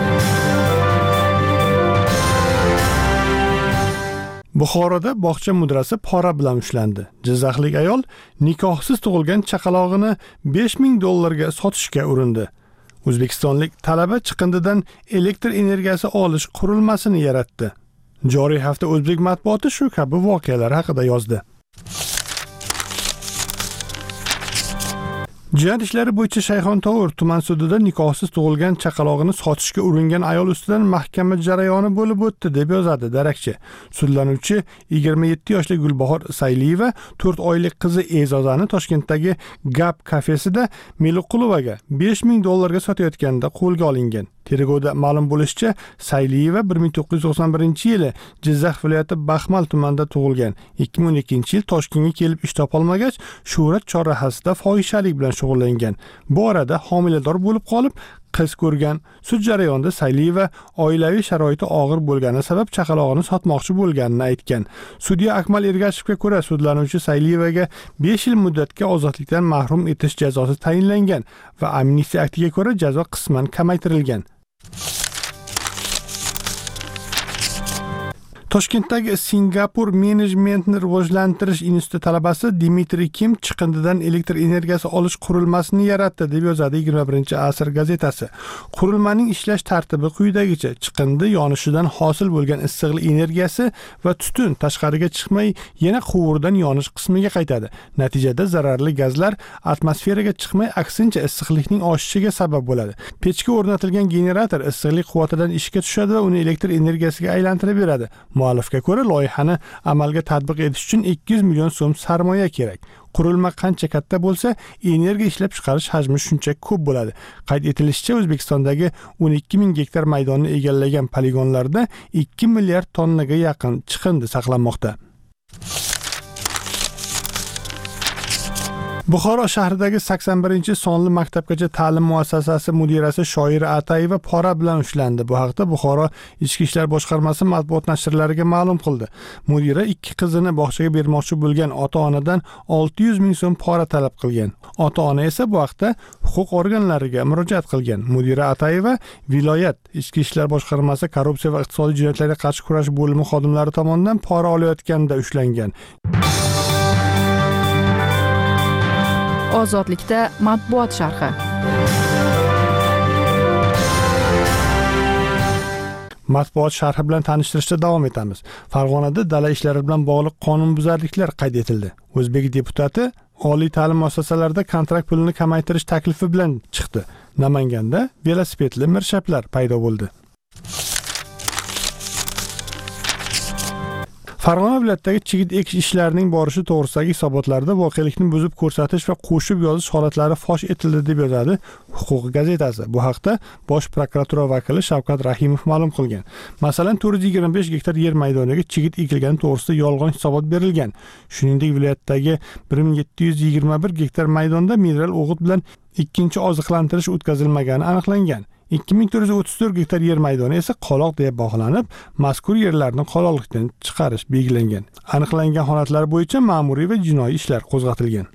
Buxoroda bog'cha mudrasi pora bilan ushlandi. Jizzaxlik ayol nikohsiz tug'ilgan chaqalog'ini $5000 sotishga urindi. O'zbekistonlik talaba chiqindidan elektr energiyasi olish qurilmasini yaratdi. Joriy hafta o'zbek matbuoti shu kabi voqealar haqida yozdi. Jinoyat ishlari bo'yicha Shayxontohur tuman sudida nikohsiz tug'ilgan chaqalog'ini sotishga uringan ayol ustidan mahkama jarayoni bo'lib o'tdi deb yozadi darakchi. Sudlanuvchi 27 yoshli Gulbahor Sayliyeva 4 oylik qizi E'zozani Toshkentdagi Gap kafesida Meliqulovaga $5000 sotayotganda qo'lga olingan. Tergovda ma'lum bo'lishicha, Sayliyeva 1991-yili Jizzax viloyati Baxmal tumanida tug'ilgan. 2012-yil Toshkentga kelib ish topolmagach, Shuhrat chorrahasida fohishalik bilan shug'ullangan. Bu orada homilador bo'lib qolib, qiz ko'rgan. Sud jarayonida Sayliyeva oilaviy sharoiti og'ir bo'lgani sabab chaqalog'ini sotmoqchi bo'lganini aytgan. Sudya Akmal Ergashevga ko'ra, sudlanuvchi Sayliyevaga 5 yil muddatga ozodlikdan mahrum etish jazosi tayinlangan va amnistiya aktiga ko'ra jazo qisman kamaytirilgan. Toshkentdagi Singapur menejmentni rivojlantirish instituti talabasi Dmitriy Kim chiqindidan elektr energiyasi olish qurilmasini yaratdi deb yozadi 21-asr gazetasi. Qurilmaning ishlash tartibi quyidagicha: chiqindi yonishidan hosil bo'lgan issiqlik energiyasi va tutun tashqariga chiqmay yana quvurdan yonish qismiga qaytadi. Natijada zararli gazlar atmosferaga chiqmay, aksincha issiqlikning oshishiga sabab bo'ladi. Pechga o'rnatilgan generator issiqlik quvvatidan ishga tushadi va uni elektr energiyasiga aylantirib beradi. Muallifga ko'ra, loyihani amalga tatbiq etish uchun 200 million so'm sarmoya kerak. Qurilma qancha katta bo'lsa, energiya ishlab chiqarish hajmi shuncha ko'p bo'ladi. Qayd etilishicha, O'zbekistondagi 12000 gektar maydonni egallagan poligonlarda 2 milliard tonnaga yaqin chiqindi saqlanmoqda. Buxoro shahridagi 81-sonli maktabgacha ta'lim muassasasi mudirasi Shoira Atayeva pora bilan ushlandi. Bu haqda Buxoro Ichki ishlar boshqarmasi matbuot nashrlariga ma'lum qildi. Mudira 2 qizini bog'chaga bermoqchi bo'lgan ota-onadan 600 ming so'm pora talab qilgan. Ota-ona esa bu haqda huquq organlariga murojaat qilgan. Mudira Atayeva viloyat Ichki ishlar boshqarmasi korrupsiya va iqtisodiy jinoyatlarga qarshi kurash bo'limi xodimlari tomonidan pora olayotganda ushlangan. Ozodlikda matbuot sharhi. Matbuot sharhi bilan tanishtirishda davom etamiz. Farg'onada dala ishlari bilan bog'liq qonunbuzarliklar qayd etildi. O'zbek deputati oliy ta'lim muassasalarida kontrakt pulini kamaytirish taklifi bilan chiqdi. Namanganda velosipedli mirshaplar paydo bo'ldi. Farg'ona viloyatidagi chigit ekish ishlarining borishi to'g'risidagi hisobotlarda voqelikni buzib ko'rsatish va qo'shib yozish holatlari fosh etildi deb yozadi Huquq gazetasi. Bu haqda Bosh prokuratura vakili Shavkat Rahimov ma'lum qilgan. Masalan, 425 gektar yer maydoniga chigit ekilgani to'g'risida yolg'on hisobot berilgan. Shuningdek, viloyatdagi 1721 gektar maydonda mineral o'g'it bilan ikkinchi oziqlantirish o'tkazilmagani aniqlangan. 2434 gektar yer maydoni esa qoloq deb baholanib, mazkur yerlarni qoloqlikdan chiqarish belgilangan. Aniqlangan holatlar bo'yicha ma'muriy va jinoiy ishlar qo'zg'atilgan.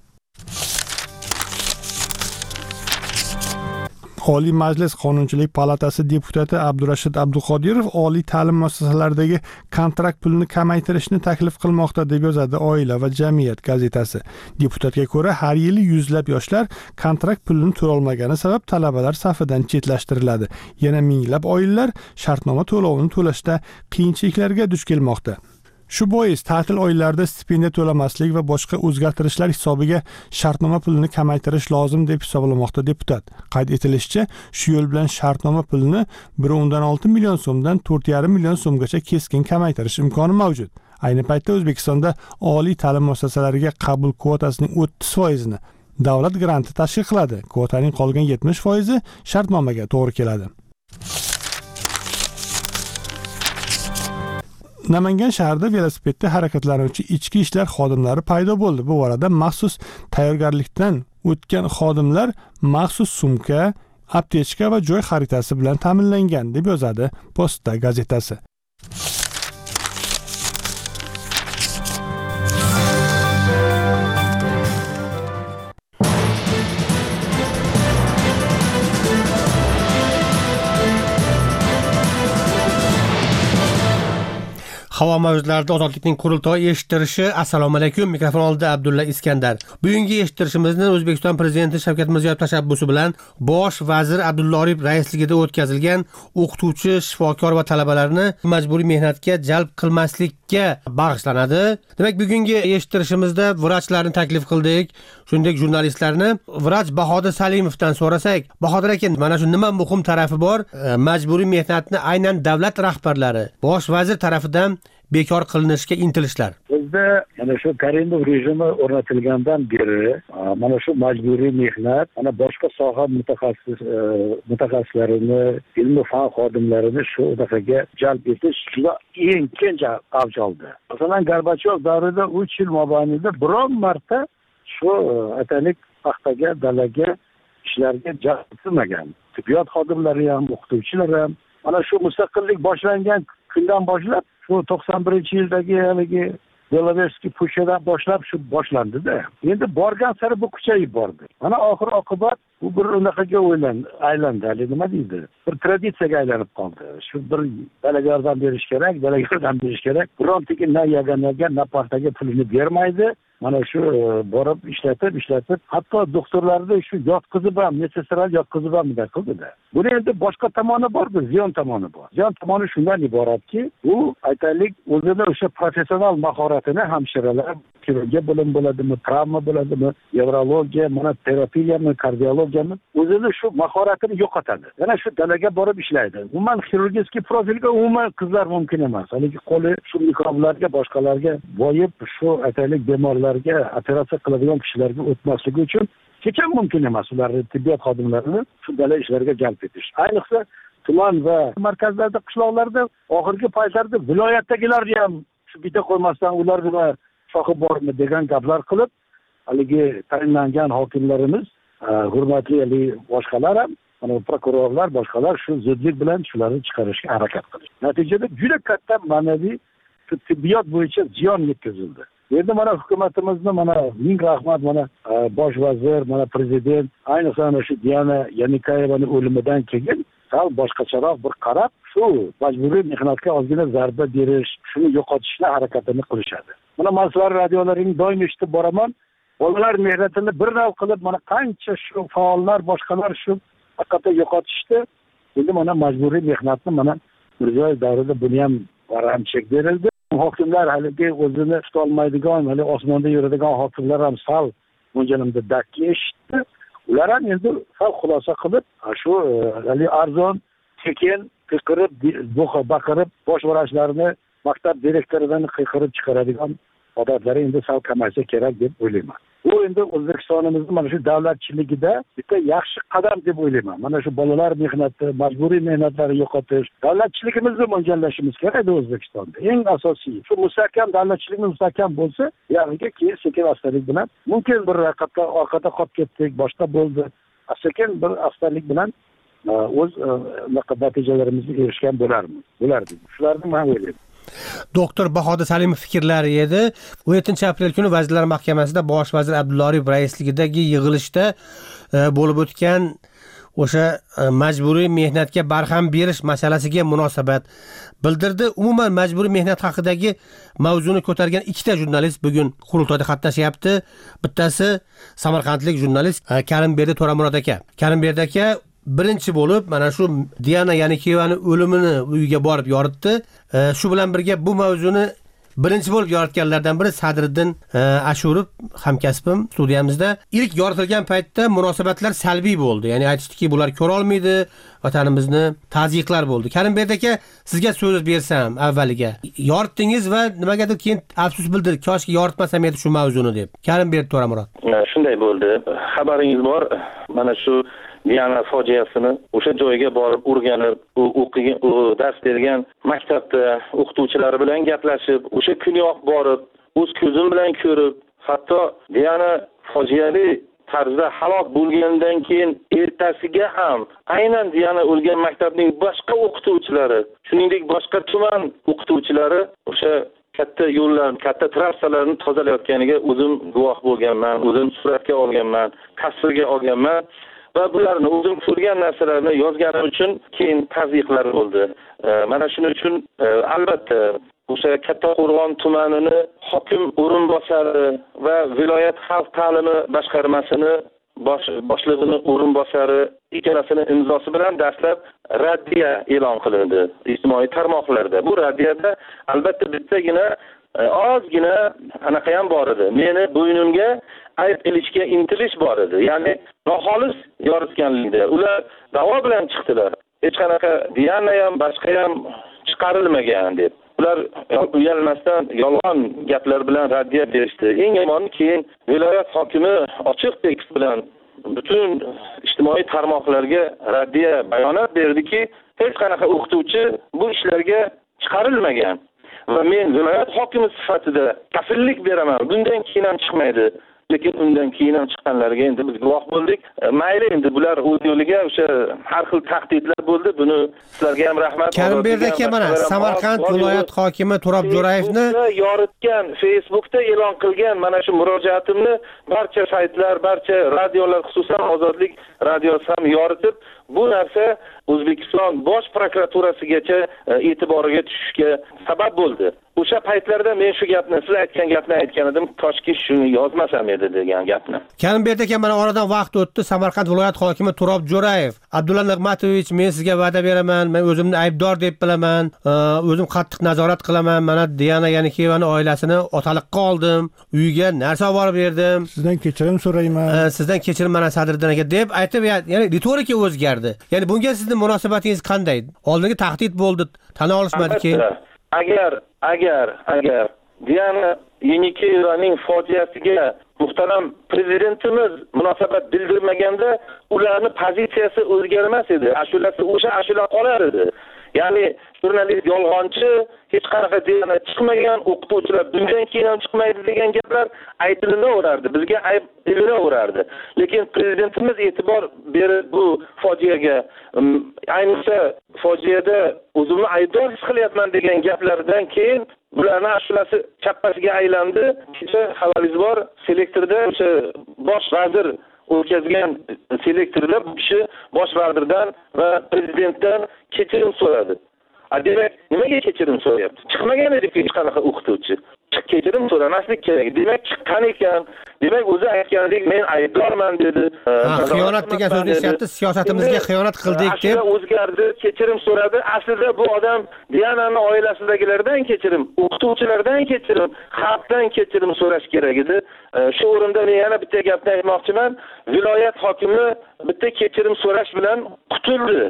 Oliy Majlis Qonunchilik palatasi deputati Abdurashid Abduqodirov oliy ta'lim muassasalaridagi kontrakt pulini kamaytirishni taklif qilmoqda deb yozadi Oila va jamiyat gazetasi. Deputatga ko'ra, har yili yuzlab yoshlar kontrakt pulini to'lolmagani sabab talabalar safidan chetlashtiriladi. Yana minglab oilalar shartnoma to'lovini to'lashda qiyinchiliklarga duch kelmoqda. Shu bois ta'til oylarida stipendiya to'lamaslik va boshqa o'zgartirishlar hisobiga shartnoma pulini kamaytirish lozim deb hisoblamoqda deputat. Qayd etilishicha, shu yo'l bilan shartnoma pulini 1.6 million so'mdan 4.5 million so'mgacha keskin kamaytirish imkoni mavjud. Ayni paytda O'zbekistonda oliy ta'lim muassasalariga qabul kvotasining 30% davlat granti tashkil qiladi. Kvotaning qolgan 70% shartnomaga to'g'ri keladi. Namangan shahrida velosipedda harakatlanuvchi ichki ishlar xodimlari paydo bo'ldi. Bu orada maxsus tayyorgarlikdan o'tgan xodimlar maxsus sumka, aptechka va joy xaritasi bilan ta'minlangan deb yozadi Posta gazetasi. Havo mavjlarida ozodlikning qurultoyi eshittirishi. Assalomu alaykum. Mikrofon oldida Abdulla Iskandar. Bugungi eshittirishimizni O'zbekiston Prezidenti Shavkat Mirziyoyev tashabbusi bilan Bosh vazir Abdulla Aripov raisligida o'tkazilgan o'qituvchi, shifokor va talabalarni majburiy mehnatga jalb qilmaslikka bag'ishlanadi. Demak, bugungi eshittirishimizda vrachlarni taklif qildik, shuningdek jurnalistlarni. Vrach Bahodir Salimovdan so'rasak, Bahodir aka, mana shu nima muhim tarafi bor? Majburiy mehnatni aynan davlat rahbarlari, bosh vazir tarafidan bekor qilinishga intilishlar. Bizda mana shu Karimov rejimi o'rnatilgandan beri mana shu majburiy mehnat, mana boshqa soha mutaxassislarini, ilmiy fan xodimlarini shu dafa'ga jalb etish juda eng keng avj oldi. Masalan, Gorbachyov davrida 3 yil mobaynida biron marta shu atalik paxtaga, dalaga ishlarga jalb etilmagan. Tibbiyot xodimlari ham, o'qituvchilar ham mana shu mustaqillik boshlangan kundan boshlab shu 91-yildagi haligi Beloveskiy pushadan boshlab shu boshlandi-da. Endi borgan sari bu kuchayib bordi. Mana oxir oqibat bu bir unaqaga aylandi, nima deydi? Bir traditsiyaga aylanib qoldi. Shu bir dalaga yordam berish kerak, birontaga na yaganaga, na paxtaga pulini bermaydi. Mana shu borib ishlatib, hatto doktorlarni shu yotqizib ham, medsestralar yotqizib ham qildi-da. Buni endi boshqa tomoni bor-ku, ziyon tomoni bor. Ziyon tomoni shundan iboratki, u aytaylik, o'zini o'sha professional mahoratini hamshiralar, kirurgiya bo'ladimi, travma bo'ladimi, nevrologiya, mana terapiyami, kardiologiyami, o'zini shu mahoratini yo'qotadi. Yana shu dalaga borib ishlaydi. Umuman xirurgiyaskiy profilga umuman qizlar mumkin emas. Haligi qo'li shu mikroblarga, boshqalarga boyib, shu aytaylik bemorlar operatsiya qiladigan kishilarga o'tmasligi uchun hech ham mumkin emas ularni tibbiyot xodimlarini shu dala ishlarga jalb etish. Ayniqsa tuman va markazlarda, qishloqlarda oxirgi paytlarda viloyatdagilarni ham shu bitta qo'ymasdan ular nima shoxi bormi degan gaplar qilib, haligi tayinlangan hokimlarimiz, hurmatli boshqalar ham, mana prokurorlar, boshqalar shu zudlik bilan shularni chiqarishga harakat qildi. Natijada juda katta ma'naviy tibbiyot bo'yicha ziyon yetkazildi. Endi mana hukumatimizni mana ming rahmat, mana bosh vazir, mana prezident, ayniqsa mana shu Diana Yanikayevaning o'limidan keyin sal boshqacharoq bir qarab, shu majburiy mehnatga ozgina zarba berish, shuni yo'qotishni harakatini qilishadi. Mana maslar radiolaring doim eshitib boraman, bolalar mehnatini bir nal qilib, mana qancha shu faollar, boshqalar shu haqiqatda yo'qotishdi. Endi mana majburiy mehnatni mana Mirziyoyev davrida buni ham varam chek berildi. Hokimlar haligi o'zini tutolmaydigan, hali osmonda yuradigan hokimlar ham sal mo'ljallarda dakki eshitdi. Ular ham endi sal xulosa qilib, shu hali arzon, tekin, qiqirib, baqirib, bosh vrachlarni maktab direktoridan qiqirib chiqaradigan odatlari endi sal kamaysa kerak deb o'ylayman. Bu endi O'zbekistonimizning mana shu davlatchiligida bitta yaxshi qadam deb o'ylayman. Mana shu bolalar mehnati, majburiy mehnatlarni yo'qotish, davlatchiligimizni mo'ljallashimiz kerak O'zbekistonda. Eng asosiy shu mustahkam davlatchiligimiz mustahkam bo'lsa, ya'ni keyin sekin astalik bilan mumkin bir raqamda orqada qolib ketdik, boshqa bo'ldi. Sekin bir astalik bilan o'z natijalarimizga erishgan bo'lardik. Shularni men o'ylayman. Doktor Bahodir Salimov fikrlari edi. 17-aprel kuni Vazirlar Mahkamasida bosh vazir Abdulla Aripov raisligidagi yig'ilishda bo'lib o'tgan o'sha majburiy mehnatga barham berish masalasiga munosabat bildirdi. Umuman majburiy mehnat haqidagi mavzuni ko'targan ikkita jurnalist bugun qurultoyda qatnashyapti. Bittasi samarqandlik jurnalist Karimberdi To'ramurod aka. Karimberdi aka birinchi bo'lib mana shu Diana Yanikeyevaning o'limini uyiga borib yoritdi. Shu bilan birga bu mavzuni birinchi bo'lib yoritganlardan biri Sadriddin Ashurov, hamkasbim studiyamizda. Ilk yoritilgan paytda munosabatlar salbiy bo'ldi. Ya'ni aytishdiki, bular ko'ra olmaydi, vatanimizni tazyiqlar bo'ldi. Karimberdi aka, sizga so'z bersam avvaliga. Yoritdingiz va nimagadir keyin afsus bildirdik, koshki yoritmasam edi shu mavzuni deb. Karimberdi To'ramurod. Shunday bo'ldi. Xabaringiz bor. Mana shu Diana fojiasini o'sha joyga borib o'rganib, u dars bergan maktabda o'qituvchilari bilan gaplashib, o'sha kuniyoq borib, o'z ko'zim bilan ko'rib, hatto Diana fojiali tarzda halok bo'lgandan keyin ertasiga ham aynan Diana o'lgan maktabning boshqa o'qituvchilari, shuningdek boshqa tuman o'qituvchilari o'sha katta yo'llar, katta trassalarni tozalayotganiga o'zim guvoh bo'lganman, o'zim suratga olganman, tasvirga olganman. Va bularni o'zim ko'rgan narsalarni yozganim uchun keyin tazyiqlar bo'ldi. Mana shuning uchun albatta o'sha Kattaqo'rg'on tumanini hokim o'rinbosari va viloyat xalq ta'limi boshqarmasini boshlig'ining o'rinbosari ikkalasini imzosi bilan dastlab raddiya e'lon qilindi ijtimoiy tarmoqlarda. Bu raddiyada albatta bittagina ozgina anaqa ham bor edi. Meni bo'ynimga ayb ilishga intilish bor edi. Ya'ni noxolis yoritganlikda ular da'vo bilan chiqdilar. Hech qanaqa Diana ham boshqa ham chiqarilmagan deb. Ular uyalmasdan yolg'on gaplar bilan raddiya berishdi. Eng yomoni keyin viloyat hokimi ochiq tekst bilan butun ijtimoiy tarmoqlarga raddiya bayonot berdiki, hech qanaqa o'qituvchi bu ishlarga chiqarilmagan. Va men viloyat hokimi sifatida kafillik beraman. Bundan keyin ham chiqmaydi. Lekin undan keyin ham chiqqanlarga endi biz guvoh bo'ldik. Mayli, endi bular o'z yo'liga o'sha har xil tahdidlar bo'ldi. Buni sizlarga ham rahmat. Karimbek aka, mana Samarqand viloyat hokimi Turob Jo'rayevni yoritgan, Facebookda e'lon qilgan mana shu murojaatimni barcha saytlar, barcha radiolar, xususan Ozodlik radiosi ham yoritib, bu narsa O'zbekiston bosh prokuraturasigacha e'tiboriga tushishga sabab bo'ldi. O'sha paytlarda men shu gapni, siz aytgan gapni aytgan edim, toshki shuni yozmasam edi degan gapni. Karimbek aka, mana oradan vaqt o'tdi. Samarqand viloyat hokimi Turob Jo'rayev, Abdulla Nig'matovich, men sizga va'da beraman, men o'zimni aybdor deb bilaman, o'zim qattiq nazorat qilaman. Mana Diana Yanikiyevani oilasini otaliqqa oldim, uyiga narsa olib borib berdim. Sizdan kechirim so'rayman. Sizdan kechirim mana Sadriddin aka deb aytib, ya'ni ritorika o'zgardi. Ya'ni bunga sizning munosabatingiz qanday? Oldingi tahdid bo'ldi, tana olishmadi keyin. Agar Diana Yenikeyevaning fojiasiga muhtaram prezidentimiz munosabat bildirmaganda ularning pozitsiyasi o'zgarmas edi. Ashulasi o'sha ashula qolar edi. Ya'ni jurnalist yolg'onchi, hech qanaqa Diana chiqmagan, o'qituvchilar bundan keyin ham chiqmaydi degan gaplar aytilaverardi. Bizga ayb berilaverardi. Lekin prezidentimiz e'tibor berib bu fojiaga, ayniqsa fojiada o'zimni aybdor his qilyapman degan gaplardan keyin bularning ashulasi chappasiga aylandi. Kecha xabaringiz bor, selektorda o'sha bosh vazir o'tkazgan selektorda bu kishi bosh vazirdan va prezidentdan kechirim so'radi. Demak, nimaga kechirim so'rayapti? Chiqmagan edi hech qanaqa o'qituvchi. Kechirim so'ramaslik kerak. Demak, chiqqan ekan. Demak, o'zi aytgandek men aybdorman dedi. Xiyonat degan so'zni eslatdi, siyosatimizga xiyonat qildik deb. O'zgardi, kechirim so'radi. Aslida bu odam Diananing oilasidagilardan kechirim, o'qituvchilardan kechirim, xalqdan kechirim so'rash kerak edi. Shu o'rinda men yana bitta gapni aytmoqchiman. Viloyat hokimi bitta kechirim so'rash bilan qutuldi.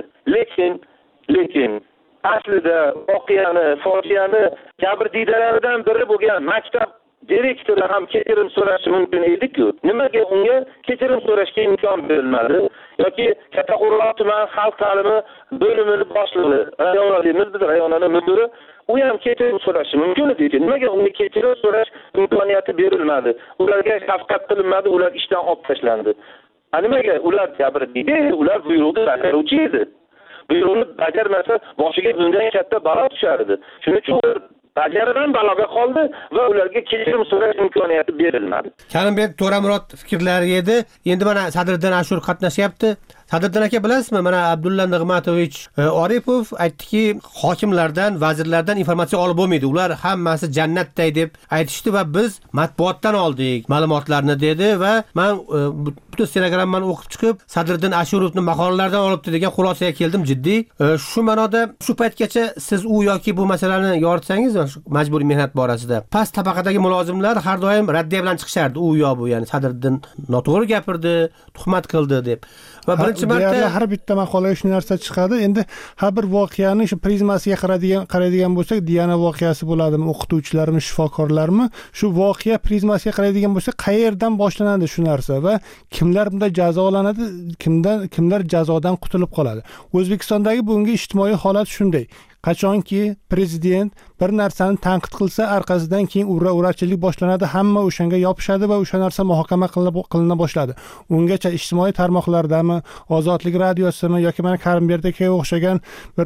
Lekin aslida voqeani, fojiani jabrdiydalardan biri bo'lgan maktab direktori ham kechirim so'rashi mumkin edi-ku. Nimaga unga kechirim so'rashga imkon berilmadi? Yoki Kattaqo'rg'on tuman xalq ta'limi bo'limi boshlig'i, rayonaning mudiri u ham kechirim so'rashi mumkin edi. Nimaga unga kechirim so'rash imkoniyati berilmadi? Ularga shafqat qilinmadi, ular ishdan olib tashlandi. Nimaga ular jabrdiyda, ular buyruqni bajaruvchi edi. Buyruqni bajarmasa boshiga bundan katta balo tushardi. Shuning uchun bajaradan baloga qoldi va ularga kechirim so'rash imkoniyati berilmadi. Karimbek To'ramurod fikrlari edi. Endi mana Sadriddin Ashur qatnashyapti. Sadriddin aka, bilasizmi, mana Abdulla Nig'matovich Oripov aytdiki, hokimlardan, vazirlardan informatsiya olib bo'lmaydi. Ular hammasi jannatday deb aytishdi va biz matbuotdan oldik ma'lumotlarni dedi va men butun stenogramani o'qib chiqib, Sadriddin Ashurovning maqolalaridan olibdi degan xulosaga keldim jiddiy. Shu ma'noda shu paytgacha siz u yoki bu masalani yoritsangiz, majburiy mehnat borasida past tabaqadagi mulozimlar har doim raddiya bilan chiqishardi. U yo bu, ya'ni Sadriddin noto'g'ri gapirdi, tuhmat qildi deb. Va birinchi marta har bitta maqolaga shu narsa chiqadi. Endi har bir voqeani shu prizmasiga qaraydigan bo'lsak, Diana voqeasi bo'ladimi, o'qituvchilarmi, shifokorlarmi, shu voqea prizmasiga qaraydigan bo'lsak, qayerdan boshlanadi shu narsa va kimlar bunda jazolanadi, kimlar jazodan qutulib qoladi. O'zbekistondagi bugungi ijtimoiy holat shunday. Qachonki prezident bir narsani tanqid qilsa, orqasidan keyin urachilik boshlanadi, hamma o'shanga yopishadi va o'sha narsa muhokama qilina boshladi. Ungacha ijtimoiy tarmoqlardami, Ozodlik radiosimi yoki mana Karimbek akaga o'xshagan bir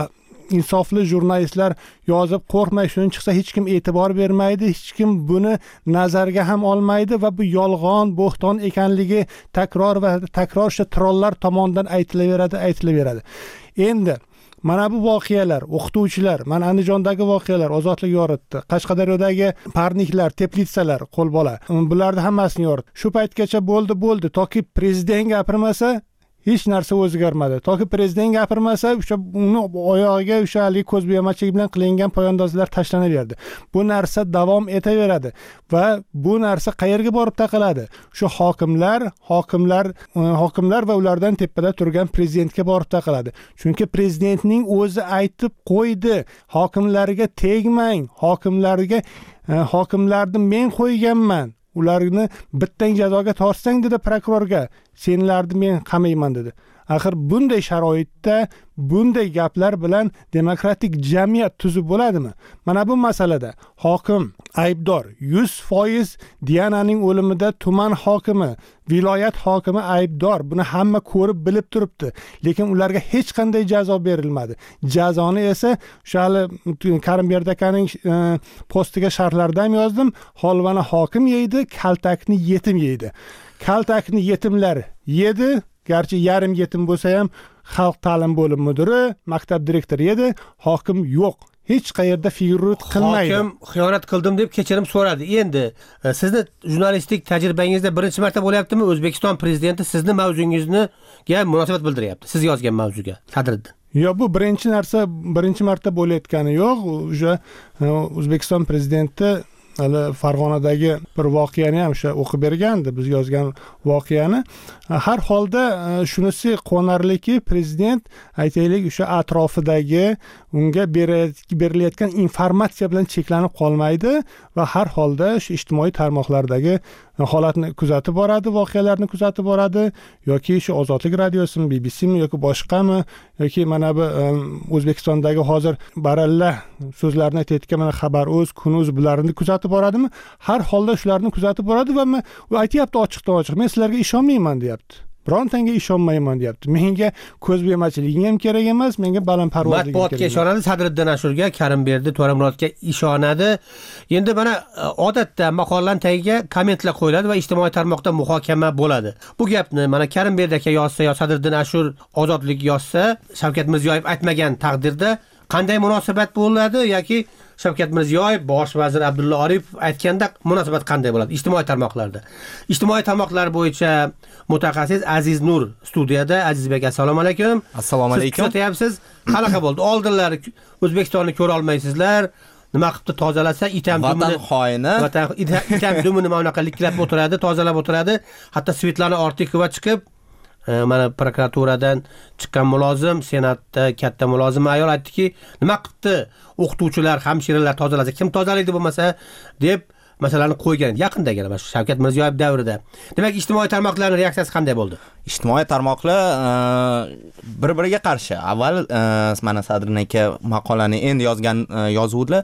insofli jurnalistlar yozib qo'rqmay shuni chiqsa hech kim e'tibor bermaydi, hech kim buni nazarga ham olmaydi va bu yolg'on, bo'xton ekanligi takror o'sha trollar tomonidan aytilaveradi. Endi mana bu voqealar, o'qituvchilar, mana Andijondagi voqealar ozodlik yoritdi. Qashqadaryodagi parniklar, teplitsalar, qo'lbola. Bularni hammasini yoritdi. Shu paytgacha bo'ldi, toki prezident gapirmasa, hech narsa o'zgarmadi. Toki prezident gapirmasa, o'sha uni oyog'iga o'sha ko'zbo'yamachilik bilan qilingan poyandozlar tashlanaverdi. Bu narsa davom etaveradi va bu narsa qayerga borib taqaladi? Shu hokimlar va ulardan tepada turgan prezidentga borib taqaladi. Chunki prezidentning o'zi aytib qo'ydi, hokimlarga tegmang, hokimlarni men qo'yganman. Ularni bittang jazoga tortsang dedi prokurorga, senlarni men qamayman dedi. Axir bunday sharoitda bunday gaplar bilan demokratik jamiyat tuzib bo'ladimi? Mana bu masalada hokim aybdor, 100% Diananing o'limida tuman hokimi, viloyat hokimi aybdor. Buni hamma ko'rib bilib turibdi. Lekin ularga hech qanday jazo berilmadi. Jazoni esa o'sha Karimberdek akaning postiga sharhlarda ham yozdim. Holvani hokim yeydi, kaltakni yetim yeydi. Kaltakni yetimlar yedi. Garchi yarim yetim bo'lsa ham xalq ta'lim bo'lim mudiri, maktab direktori edi, hokim yo'q. Hech qayerda figurut qilmaydi. Hokim xiyonat qildim deb kechirim so'radi. Endi sizni jurnalistik tajribangizda birinchi marta bo'lyaptimi O'zbekiston prezidenti sizni mavzungizga munosabat bildiryapti? Siz yozgan mavzuga, Sadriddin. Yo, bu birinchi marta bo'layotgani yo'q. O'sha O'zbekiston prezidenti Farg'onadagi bir voqeani ham o'sha o'qib bergandi, biz yozgan voqeani. Har holda shunisi quvonarliki, prezident aytaylik o'sha atrofidagi unga berilayotgan informatsiya bilan cheklanib qolmaydi va har holda shu ijtimoiy tarmoqlardagi holatni kuzatib boradi, voqealarni kuzatib boradi, yoki shu Ozodlik radiosimi, BBCmi yoki boshqami, yoki mana bu O'zbekistondagi hozir baralla so'zlarni aytayotgan mana Xabar.uz, Kun.uz bularni kuzatib boradimi? Har holda shularni kuzatib boradi va u aytayapti ochiq-ochiq, men sizlarga ishonmayman deyapti. Birontanga ishonmayman deyapti. Menga ko'zbo'yamachiliging ham kerak emas, menga balandparvozliging kerak. Matbuotga ishonadi, Sadriddin Ashurga, Karimberdi, To'ramurodga ishonadi. Endi mana odatda maqolalar tagiga kommentlar qo'yiladi va ijtimoiy tarmoqda muhokama bo'ladi. Bu gapni mana Karimberdi aka yozsa yo Sadriddin Ashur Ozodlik yozsa, Shavkat Mirziyoyev aytmagan taqdirda qanday munosabat bo'ladi yoki Shavkat Mirziyoyev bosh vazir Abdulla Aripov aytganda munosabat qanday bo'ladi ijtimoiy tarmoqlarda? Ijtimoiy tarmoqlar bo'yicha mutaxassis Aziz Nur studiyada. Azizbek, assalomu alaykum. Assalomu alaykum. Siz kuzatyapsiz. Qanaqa bo'ldi? Oldinlari O'zbekistonni ko'ra olmaysizlar. Nima qilibdi tozalasa, itam dumini xoyini. Itam dumini mana bunaqa liklab o'tiradi, tozalab o'tiradi. Hatto Svetlana Ortiqova chiqib mana prokuraturadan chiqqan mulozim, senatda katta mulozim ayol aytdiki, nima qilibdi o'qituvchilar, hamshiralar tozalasa, kim tozalaydi bo'lmasa deb masalani qo'ygan. Yaqindagina mana Shavkat Mirziyoyev davrida. Demak, ijtimoiy tarmoqlarning reaksiyasi qanday bo'ldi? Ijtimoiy tarmoqlar bir-biriga qarshi. Avval mana Sadriddin aka maqolani endi yozgan yozuvdilar.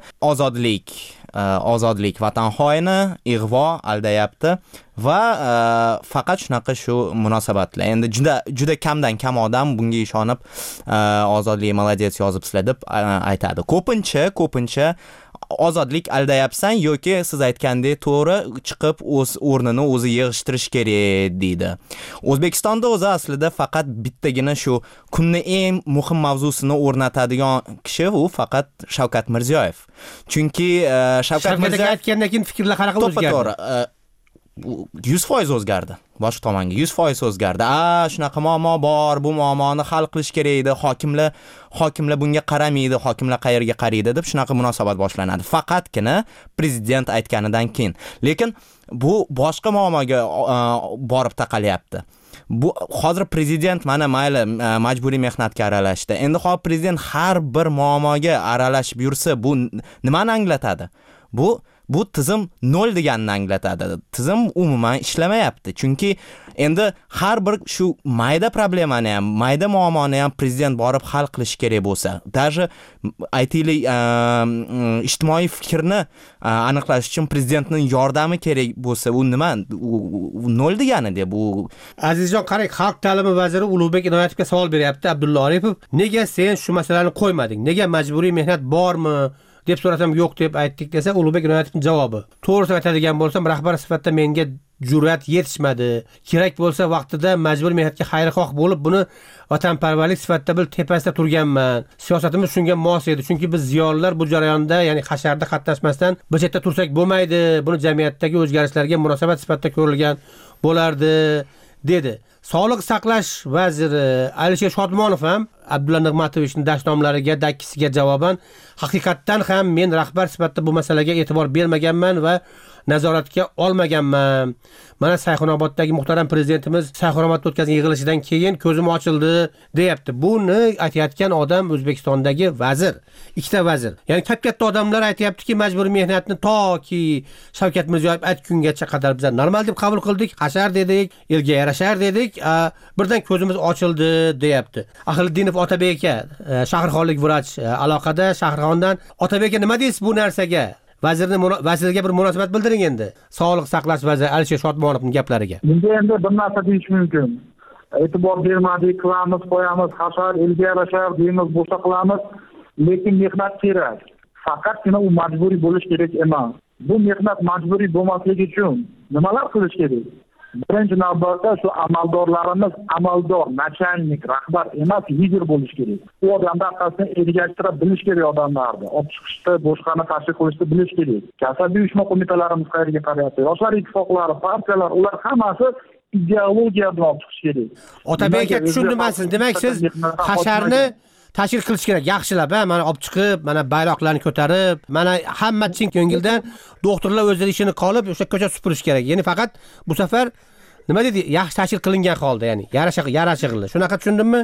Ozodlik vatan xoini, ig'vo aldayapti va faqat shunaqa shu munosabatlar. Endi juda kamdan kam odam bunga ishonib ozodlik молодец yozibsizlar deb aytadi. Ko'pincha ozodlik aldayapsan yoki siz aytgandek to'g'ri chiqib o'z o'rnini o'zi yig'ishtirish kerak deydi. O'zbekistonda o'zi aslida faqat bittagina shu kunni eng muhim mavzusini o'rnatadigan kishi u faqat Shavkat Mirziyoyev. Chunki Shavkat Mirziyoyev aytgandan keyin fikrlar qanaqa o'zgardi? 100% o'zgardi. Boshqa tomonga 100% o'zgardi. Shunaqa muammo bor, bu muammoni hal qilish kerak edi. Hokimlar bunga qaramaydi, hokimlar qayerga qaraydi deb shunaqa munosabat boshlanadi. Faqatgina prezident aytganidan keyin. Lekin bu boshqa muammoga borib taqalyapti. Bu hozir prezident mana mayli majburiy mehnatga aralashdi. Endi hozir prezident har bir muammoga aralashib yursa, bu nimani anglatadi? Bu tizim 0 deganini anglatadi. Tizim umuman ishlamayapti. Chunki endi har bir shu mayda problemani ham, mayda muammoni ham prezident borib hal qilish kerak bo'lsa, даже aytaylik ijtimoiy fikrni aniqlash uchun prezidentning yordami kerak bo'lsa, u nima? 0 degani-da bu. Azizjon, qarang, xalq ta'limi vaziri Ulug'bek Inoyatovga savol beryapti Abdulla Aripov. Nega sen shu masalani qo'ymading? Nega majburiy mehnat bormi? deb so'rasam yo'q deb aytdik desa, Ulug'bek Inoyatovning javobi. To'g'risini aytadigan bo'lsam, rahbar sifatida menga jur'at yetishmadi. Kerak bo'lsa vaqtida majburiy mehnatga xayrixoh bo'lib, buni vatanparvarlik sifatida bil tepasida turganman. Siyosatimiz shunga mos edi, chunki biz ziyolilar bu jarayonda, ya'ni hasharda qatnashmasdan bir chetda tursak bo'lmaydi. Buni jamiyatdagi o'zgarishlarga munosabat sifatida ko'rilgan bo'lardi, dedi. Sog'liqni saqlash vaziri Alisher Shodmonov ham Abdulla Nig'matovichning dashnomlariga, dakkisiga javoban haqiqatdan ham men rahbar sifatida bu masalaga e'tibor bermaganman va nazoratga olmaganman. Mana Sayxunoboddagi muhtaram prezidentimiz Sayxunobodda o'tkazgan yig'ilishidan keyin ko'zim ochildi, deyapti. Buni aytayotgan odam O'zbekistondagi vazir, ikkita vazir. Ya'ni katta odamlar aytayaptiki, majburiy mehnatni toki Shavkat Mirziyoyev aytgungacha qadar biz normal deb qabul qildik, hashar dedik, elga yarashar dedik, birdan ko'zimiz ochildi, deyapti. Ahliddinov Otabek aka, shahrixonlik vrach aloqada Shahrixondan. Otabek aka, nima deysiz bu narsaga? Vazirga bir munosabat bildiring endi. Sog'liq saqlash vaziri Alisher Shodmonovning gaplariga. Bunga endi bir narsa deyish mumkin. E'tibor bermadik, qilamiz, qo'yamiz, hashar, elga yarashar deymiz, bo'sha qilamiz, lekin mehnat kerak. Faqatgina u majburiy bo'lish kerak emas. Bu mehnat majburiy bo'lmasligi uchun nimalar qilish kerak? Birinchi navbatda shu amaldorlarimiz amaldor, nachalnik, rahbar emas, lider bo'lish kerak. U odamlar orqasidan ergashtira bilish kerak odamlarni. Olib chiqishda, boshqani tashkil qilishda bilish kerak. Kasaba uyushma qo'mitalarimiz qayerga qarayapti? Yoshlar ittifoqlari, partiyalar, ular hammasi ideologiya bilan olib chiqish kerak. Otabek aka, tushundim siz. Demak, siz hasharni tashkil qilish kerak, yaxshilab, mana olib chiqib, mana bayroqlarni ko'tarib, mana hamma chin ko'ngildan doktorlar o'zlari ishini qolib, o'sha ko'cha supurish kerak. Ya'ni faqat bu safar nima dedi? Yaxshi tashkil qilingan holda, ya'ni yarashig'li. Shunaqa tushundimmi?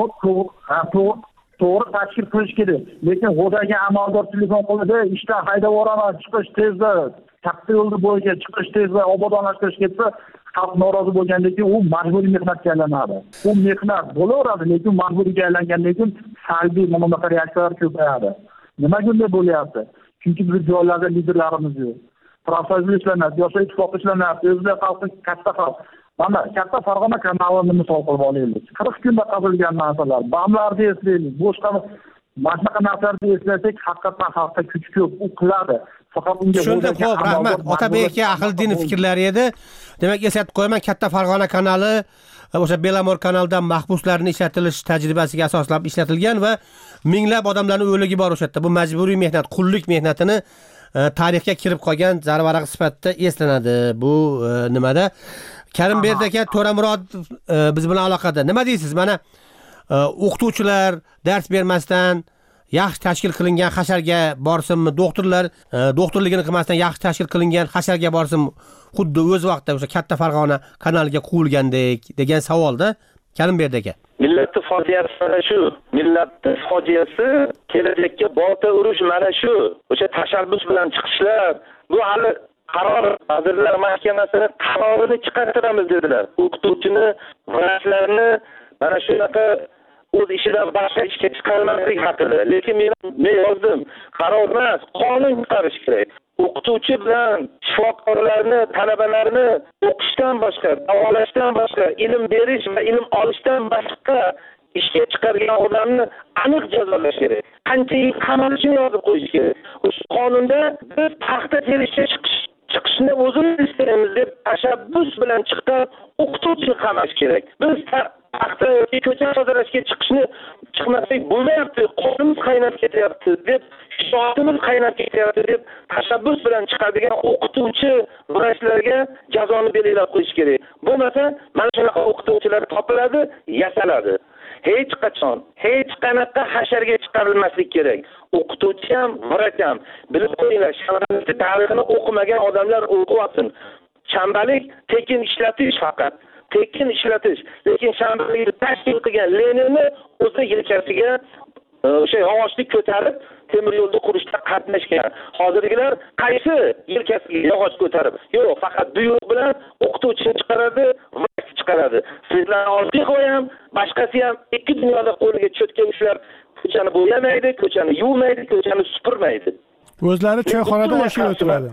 To'g'ri tashkil qilish kerak. Lekin g'o'dagi amaldor telefon qiladi, ishdan haydab yuboraman, chiqish tezda, katta yo'lda bo'yicha chiqish tezda obodonlashtirish ketsa, xalq norozi bo'lgandan keyin u majburiy mehnatga aylanadi. U mehnat bo'laveradi, lekin majburiyga aylangandan keyin salbiy bunaqa reaksiyalar ko'payadi. Nimaga bunday bo'lyapti? Chunki biz joylarda liderlarimiz yo'q. Profsiyonal ishlanadi, yoshlar ittifoqi ishlanadi, o'zbek xalqi katta xalq. Mana katta Farg'ona kanalini misol qilib olaylik. 40 kunda qazilgan narsalar, bamlarni eslaylik, boshqa shunaqa narsalarni eslasak, haqiqatan xalqda kuch ko'p, u qiladi. Faqat unga tushundim, xo'p, rahmat. Otabek aka Ahliddinov fikrlari edi. Demak, eslatib qo'yaman, katta Farg'ona kanali o'sha Belamor kanaldan mahbuslarning ishlatilish tajribasiga asoslab ishlatilgan va minglab odamlarning o'ligi bor o'sha yerda. Bu majburiy mehnat, qullik mehnatini tarixga kirib qolgan zarvaraq sifatida eslanadi. Bu nimada? Karim Berdi aka, To'ramurod biz bilan aloqada. Nima deysiz? Mana o'qituvchilar dars bermasdan yaxshi tashkil qilingan hasharga borsinmi? Doktorlar doktorligini qilmasdan yaxshi tashkil qilingan hasharga borsinmi? Xuddi o'z vaqtida o'sha katta Farg'ona kanaliga qo'yilgandek degan savolda Karim Berdi aka. Millatning fojiasi mana shu. Millatning fojiasi kelajakka bolta urish mana shu. O'sha tashabbus bilan chiqishlar. Bu hali qaror Vazirlar Mahkamasining qarorini chiqartiramiz dedilar. O'qituvchini, vrachlarni mana shunaqa o'z ishidan boshqa ishga chiqarmaslik haqida. Lekin men yozdim, qaror emas, qonun chiqarish kerak. O'qituvchi bilan shifokorlarni, talabalarni o'qishdan boshqa, davolashdan boshqa, ilm berish va ilm olishdan boshqa ishga chiqargan odamni aniq jazolash kerak. Qancha yil qamalishini yozib qo'yish kerak. O'sha qonunda biz paxta terishga chiqishni o'zimiz istaymiz deb tashabbus bilan chiqqan o'qituvchini qamash kerak. Biz paxta yoki ko'cha tozalashga chiqmasak bo'lmayapti, qonimiz qaynab ketyapti deb, shijoatimiz qaynab ketyapti deb tashabbus bilan chiqadigan o'qituvchi vrachlarga jazoni belgilab qo'yish kerak. Bo'lmasa, mana shunaqa o'qituvchilar topiladi, yasaladi. Hech qachon, hech qanaqa hasharga chiqarilmaslik kerak. O'qituvchi ham, vrach ham bilib qo'yinglar, shanbalik tarixini o'qimagan odamlar o'qiyotsin. Shanbalik tekin ishlatish faqat. Tekin ishlatish. Lekin shanbalikni tashkil qilgan Leninni o'zi yelkasiga o'sha yog'ochni ko'tarib temir yo'lni qurishda qatnashgan. Hozirgilar qaysi yelkasiga yog'och ko'tarib? Yo'q, faqat buyruq bilan o'qituvchini chiqaradi, vrach chiqaradi. Sizlarni oldiga qo'yam, boshqasi ham ikki dunyoda qo'liga cho'tka ushlab ko'chani bo'yamaydi, ko'chani yuvmaydi, ko'chani supurmaydi. O'zlari choyxonada yashab o'tiradi.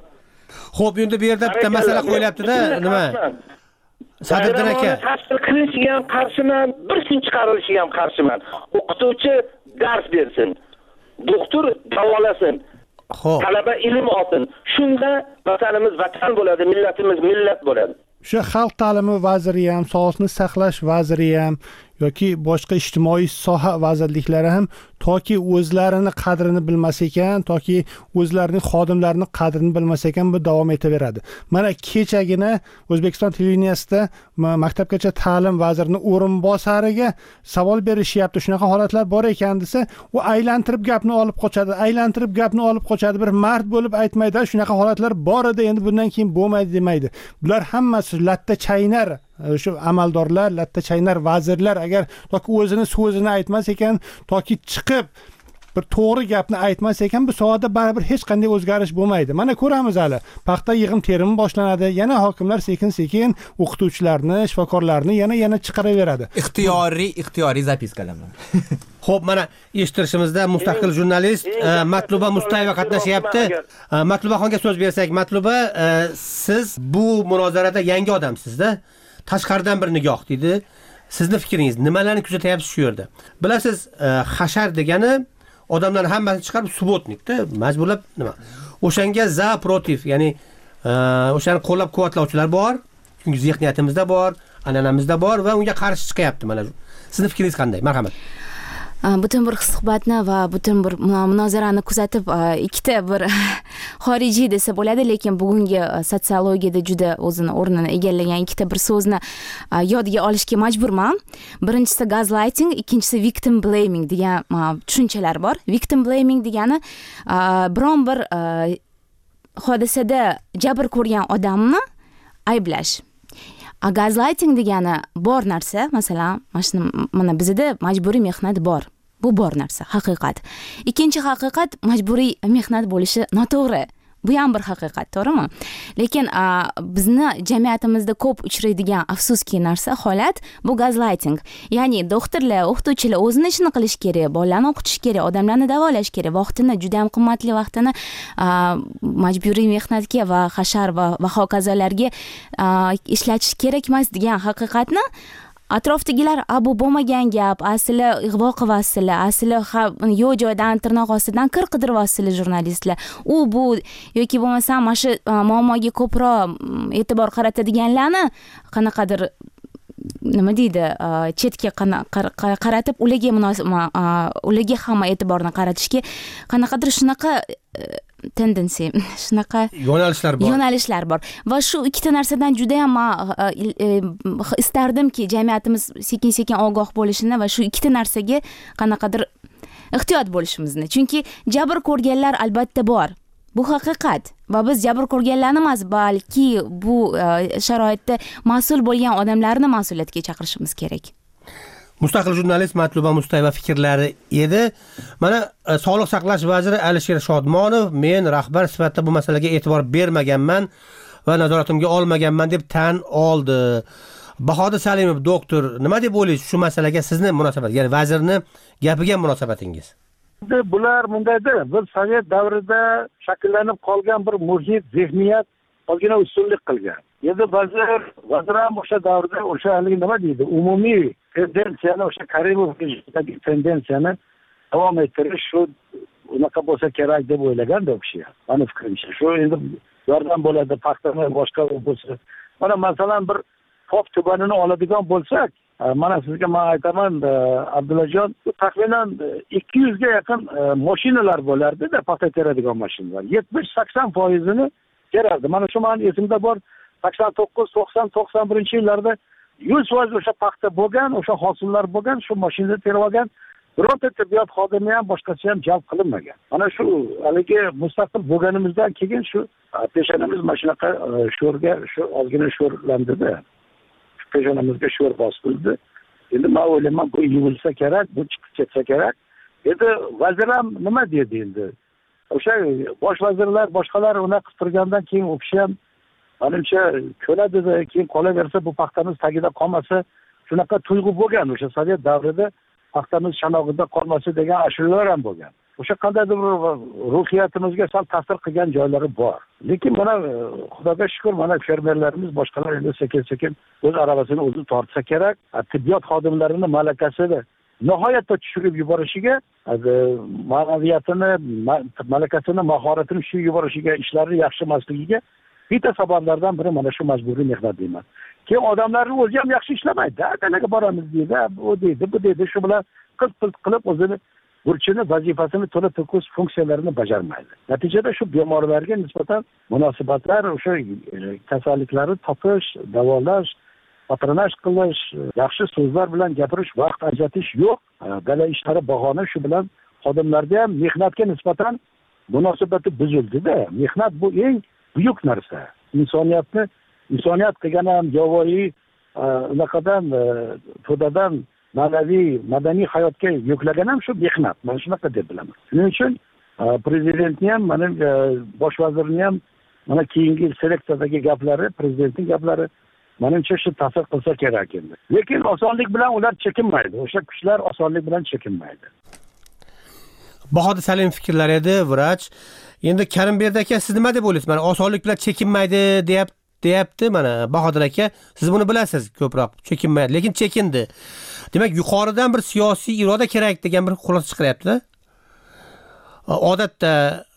Xo'p, endi bu yerda bitta masala qo'yilyapti-da, nima? Sadriddin aka, tashkil qilishiga ham qarshiman, bir kun chiqarilishiga ham qarshiman. O'qituvchi dars bersin, doktor davolasin. talaba ilm olsin. Shunda vatanimiz vatan bo'ladi, millatimiz millat bo'ladi. O'sha xalq ta'limi vaziri ham, sog'liqni saqlash vaziri ham yoki boshqa ijtimoiy soha vazirliklari ham toki o'zlarini qadrini bilmas ekan, toki o'zlarining xodimlarining qadrini bilmas ekan bu davom etaveradi. Mana kechagina O'zbekiston televideniyasida maktabgacha ta'lim vazirining o'rinbosariga savol berishyapti. Shunaqa holatlar bor ekan desa, u aylantirib gapni olib qochadi. Bir mard bo'lib aytmaydi, shunaqa holatlar bor edi, endi bundan keyin bo'lmaydi demaydi. Bular hammasi latta chaynar shu amaldorlar, latta chaynar vazirlar agar toki o'zini so'zini aytmas ekan, toki chiqib bir to'g'ri gapni aytmas ekan, bu sohada baribir hech qanday o'zgarish bo'lmaydi. Mana ko'ramiz hali. Paxta yig'im terimi boshlanadi. Yana hokimlar sekin-sekin o'qituvchilarni, shifokorlarni yana chiqaraveradi. Ixtiyoriy zapiskalar. Xo'p, mana eshittirishimizda mustaqil jurnalist Matluba Mustayeva qatnashyapti. Matlubaxonga so'z bersak, Matluba, siz bu munozarada yangi odamsiz-da. Tashqaridan bir nigoh deydi. Sizni fikringiz, nimalarni kuzatyapsiz shu yerda? Bilasiz, hashar degani odamlar hammasini chiqarib subotnikda majburlab nima? O'shanga za protiv, ya'ni o'shani qo'llab-quvvatlovchilar bor. Chunki zehniyatimizda bor, an'anamizda bor va unga qarshi chiqyapti mana. Sizni fikringiz qanday? Marhamat. Butun bir suhbatni va butun bir munozarani kuzatib, ikkita bir xorijiy desa bo'ladi, lekin bugungi sotsiologiyada juda o'zini o'rnini egallagan ikkita bir so'zni yodga olishga majburman. Birinchisi gaslighting, ikkinchisi victim blaming degan tushunchalar bor. Victim blaming degani biron bir hodisada jabr ko'rgan odamni ayblash. Gaslighting degani bor narsa, masalan, mana bizda majburiy mehnat bor. Bu bor narsa, haqiqat. Ikkinchi haqiqat majburiy mehnat bo'lishi noto'g'ri. Bu ham bir haqiqat, to'g'rimi? Lekin bizni jamiyatimizda ko'p uchraydigan afsuski narsa, holat bu gaslighting. Ya'ni doktorlar, o'qituvchilar o'zini ishini qilish kerak, bolalarni o'qitish kerak, odamlarni davolash kerak, vaqtini, juda ham qimmatli vaqtini majburiy mehnatga va hashar va hokazolarga ishlatish kerak emas degan haqiqatni atrofdagilar bu bo'lmagan gap, asli ig'vo qilyapsizlar, asli yo'q joydan tirnoq ostidan kir qidiryapsizlar jurnalistlar. Bu yoki bo'lmasa mana shu muammoga ko'proq e'tibor qaratadiganlarni qanaqadir nima deydi, chetga qaratib ularga hamma e'tiborni qaratishga qanaqadir shunaqa tendensiya, shunaqa yo'nalishlar bor. Va shu ikkita narsadan juda ham istardimki jamiyatimiz sekin-sekin ogoh bo'lishini va shu ikkita narsaga qanaqadir ehtiyot bo'lishimizni. Chunki jabr ko'rganlar albatta bor. Bu haqiqat. Va biz jabr ko'rganlarni emas, balki bu sharoitda mas'ul bo'lgan odamlarni mas'uliyatga chaqirishimiz kerak. Mustaqil jurnalist Matluba Mustayeva fikrlari edi. Mana Sog'liq saqlash vaziri Alisher Shodmonov men rahbar sifatida bu masalaga e'tibor bermaganman va nazoratimga olmaganman deb tan oldi. Bahodir Salimov doktor, nima deb o'ylaysiz shu masalaga sizni munosabat, ya'ni vazirni gapiga munosabatingiz? Bular bundaydir. Biz Sovet davrida shakllanib qolgan bir muhit, zehniyat ozgina ustunlik qilgan. Endi vazir ham o'sha davrda o'sha haligi nima deydi, umumiy tendensiyani, o'sha Karimovdagi tendensiyani davom ettirish shu unaqa bo'lsa kerak deb o'ylaganda u kishi. Meni fikrimcha shu endi yordam bo'ladi, paxtani boshqa bo'lsa. Mana masalan bir Pop tubanini oladigan bo'lsak, mana sizga men aytaman, Abdullajon, taxminan 200 ga yaqin mashinalar bo'lardi-da, paxta teradigan mashinalar. 70-80%ni terardi. Mana shu men esimda bor, 89, 90, 91-yillarda 100% o'sha paxta bo'lgan, o'sha hosillar bo'lgan, shu mashinada terib olgan. Birorta tibbiyot xodimi ham boshqasi ham jalb qilinmagan. Mana shu haligi mustaqil bo'lganimizdan keyin shu peshonamiz mana shunaqa sho'rga, shu ozgina sho'rlandi-da. Peshonamizga sho'r bosildi. Endi men o'ylayman, bu yuvilsa kerak, bu chiqib ketsa kerak. Endi vazir ham nima dedi endi? O'sha bosh vazirlar, boshqalar uni qilib turgandan keyin u kishi ham menimcha ko'radi-da, keyin qolaversa bu paxtamiz tagida qolmasa, shunaqa tuyg'u bo'lgan o'sha Sovet davrida paxtamiz shanog'ida qolmasa degan ashulalar ham bo'lgan. O'sha qandaydir ruhiyatimizga sal ta'sir qilgan joylari bor. Lekin mana Xudoga shukr, mana fermerlarimiz boshqalar endi sekin-sekin o'z aravasini o'zi tortsa kerak. Tibbiyot xodimlarining malakasini nihoyatda tushirib yuborishiga, ma'naviyatini, malakasini, mahoratini tushirib yuborishiga, ishlari yaxshi emasligiga bitta sabablardan biri mana shu majburiy mehnat deyman. Keyin odamlarning o'zi ham yaxshi ishlamaydi. Dalaga boramiz deydi, u deydi, bu deydi, shu bilan qilt qilib o'zini burchini, vazifasini to'la to'kis funksiyalarini bajarmaydi. Natijada shu bemorlarga nisbatan munosabatlar, o'sha kasalliklarni topish, davolash, patronaj qilish, yaxshi so'zlar bilan gapirish, vaqt ajratish yo'q. Dala ishlari bahona, shu bilan xodimlarga ham mehnatga nisbatan munosabati buzildi-da. Mehnat bu eng buyuk narsa. Insoniyat qilgan ham yovvoyi unaqadan to'dadan ma'naviy, madaniy hayotga yuklagan ham shu mehnat. Men shunaqa deb bilaman. Shuning uchun prezidentni ham, mana bosh vazirni ham mana keyingi seleksiyadagi gaplari, prezidentning gaplari menimcha shu ta'sir qilsa kerak endi. Lekin osonlik bilan ular chekinmaydi. O'sha kuchlar osonlik bilan chekinmaydi. Bahodir Salimov fikrlari edi, vrach. Endi Karimbek aka, siz nima deb o'ylaysiz? Mana osonlik bilan chekinmaydi deyapti mana Bahodir aka. Siz buni bilasiz ko'proq. Chekinmaydi, lekin chekindi. Demak, yuqoridan bir siyosiy iroda kerak degan bir xulosa chiqaryapti-da. Odatda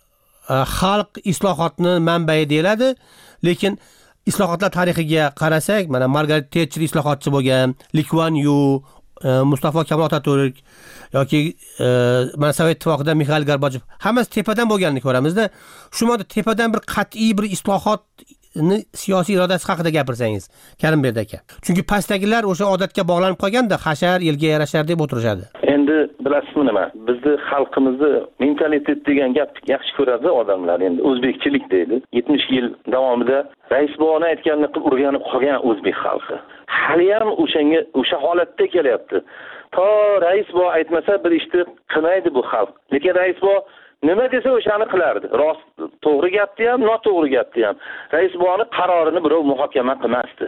xalq islohotni manbai deyiladi, lekin islohotlar tarixiga qarasak, mana Margaret Thatcher islohotchi bo'lgan, Lee Kuan Yew, Mustafa Kemal Atatürk yoki mana Sovet ittifoqida Mikhail Gorbachev, hammasi tepadan bo'lganini ko'ramizda. Shu modda tepadan bir qat'iy bir islohotni siyosiy irodasi haqida gapirsangiz, Karimbek aka. Chunki pastdagilar o'sha odatga bog'lanib qolganda, hashar, elga yarashar deb o'tirishadi. Endi bilasizmi nima? Bizni xalqimizni mentalitet degan gap yaxshi ko'radi odamlar. Endi o'zbekchilik deydi. 70 yil davomida rais boboni aytganini qilib o'rganib qolgan o'zbek xalqi. Hali ham o'sha holatda kelyapti. To rais bobo aytmasa bir ishni qilmaydi bu xalq. Lekin rais bobo nima desa o'shani qilardi. Rost, to'g'ri gapni ham, noto'g'ri gapni ham. Rais boboni qarorini birov muhokama qilmasdi.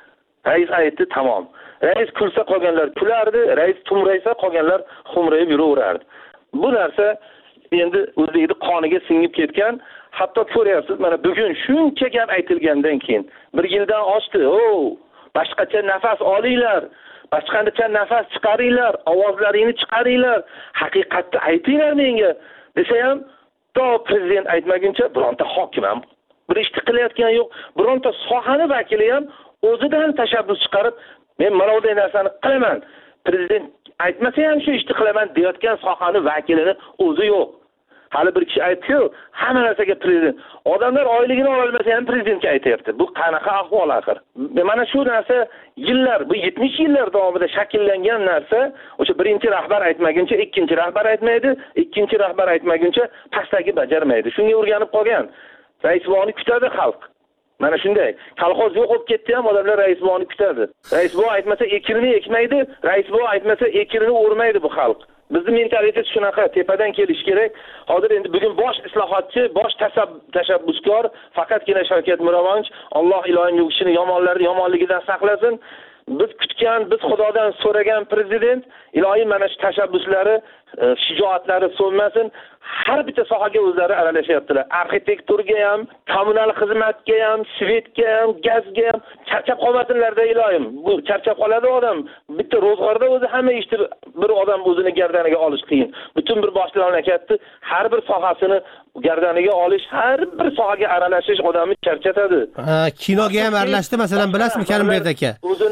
Rais aytdi, tamom. Rais kulsa qolganlar kulardi, rais tumraysa qolganlar xumrayib yuraverardi. Bu narsa endi o'zbekni qoniga singib ketgan. Hatto ko'ryapsiz, mana bugun shuncha gap aytilgandan keyin bir yildan oshdi. Boshqacha nafas olinglar. Boshqacha nafas chiqaringlar, ovozlaringni chiqaringlar, haqiqatni aytinglar menga. Desa ham, to prezident aytmaguncha bironta hokim ham bir ishni qilayotgani yo'q. Bironta sohani vakili ham o'zidan tashabbus chiqarib, men mana bunday narsani qilaman. Prezident aytmasa ham shu ishni qilaman deyotgan sohani vakilini o'zi yo'q. Hali bir kishi aytdi-ku, hamma narsaga prezident. Odamlar oyligini ola olmasa ham prezidentga aytayapti. Bu qanaqa ahvol axir? Mana shu narsa yillar, bu 70 yillar davomida shakllangan narsa, o'sha birinchi rahbar aytmaguncha ikkinchi rahbar aytmaydi, ikkinchi rahbar aytmaguncha pastdagi bajarmaydi. Shunga o'rganib qolgan. Rais boboni kutadi xalq. Mana shunday. Kolxoz yo'q bo'lib ketdi ham odamlar rais boboni kutadi. Rais bobo aytmasa ekinini ekmaydi, rais bobo aytmasa ekinini o'rmaydi bu xalq. Bizning mentalitet shunaqa, tepadan kelish kerak. Hozir endi bugun bosh islohotchi, bosh tashabbuskor faqatgina Shavkat Miromonovich, Alloh iloyim yugishini yomonligidan saqlasin. Biz kutgan, biz Xudodan so'ragan prezident, iloyim mana shu tashabbuslari, shijoatlari so'nmasin. Har bitta sohaga o'zlari aralashyaptilar. Arxitekturga ham, kommunal xizmatga ham, svetga ham, gazga ham charchab qolmasinlarda iloyim. Bu charchab qoladi odam. Bitta ro'zg'orda o'zi hamma ishni bir odam o'zini gardaniga olish qiyin. Butun bir boshli mamlakatni har bir sohasini gardaniga olish, har bir sohaga aralashish odamni charchatadi. Kinoga ham aralashdi, masalan, bilasizmi Karimbek aka?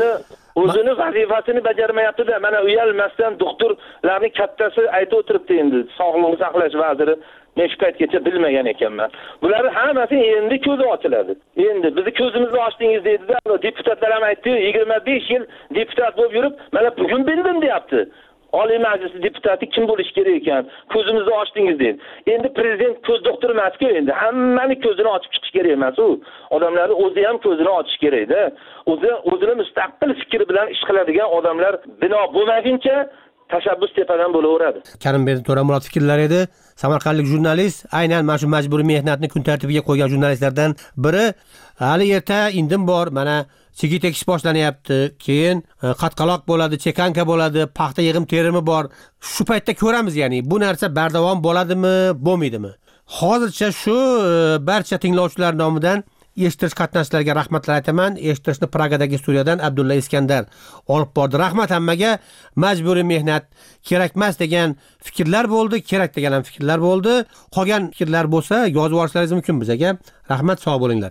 O'zini vazifasini bajarmayapti-da. Mana uyalmasdan doktorlarning kattasi aytib o'tiribdi endi, sog'liqni saqlash vaziri. Men shu paytgacha bilmagan ekanman. Bularning hammasi endi ko'zi ochiladi. Endi bizni ko'zimizni ochdingiz deydi-da, deputatlar ham aytdi, 25 yil deputat bo'lib yurib, mana bugun bildim deyapti. Oliy Majlis deputati kim bo'lish kerak ekan? Ko'zimizni ochdingiz dedi. Endi prezident ko'z doktori emas-ku endi. Hammani ko'zini ochib chiqish kerak emas u. Odamlar o'zi ham ko'zini ochish kerak-da. O'zini mustaqil fikri bilan ish qiladigan odamlar bino bo'lmaguncha tashabbus tepadan bo'laveradi. Karimbek To'ramurod fikrlari edi. Samarqandlik jurnalist, aynan mana shu majburiy mehnatni kun tartibiga qo'ygan jurnalistlardan biri. Hali erta indim bor, mana chigit ekish boshlanyapti, keyin qatqaloq bo'ladi, chekanka bo'ladi, paxta yig'im terimi bor. Shu paytda ko'ramiz, ya'ni bu narsa bardavom bo'ladimi, bo'lmaydimi? Hozircha shu barcha tinglovchilar nomidan eshittirish qatnashchilariga rahmatlar aytaman. Eshittirishni Pragadagi studiyadan Abdulla Iskandar olib bordi. Rahmat hammaga. Majburiy mehnat kerakmas degan fikrlar bo'ldi, kerak degan ham fikrlar bo'ldi. Qolgan fikrlar bo'lsa, yozib yuborishlaringiz mumkin bizga. Rahmat, sog' bo'linglar.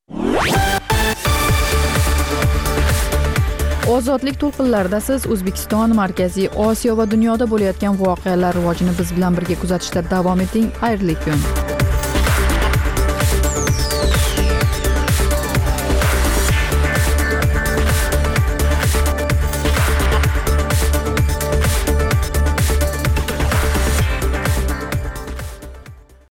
Ozodlik to'lqinlarida siz O'zbekiston, Markaziy Osiyo va dunyoda bo'layotgan voqealar rivojini biz bilan birga kuzatishda davom eting. Xayrli kun.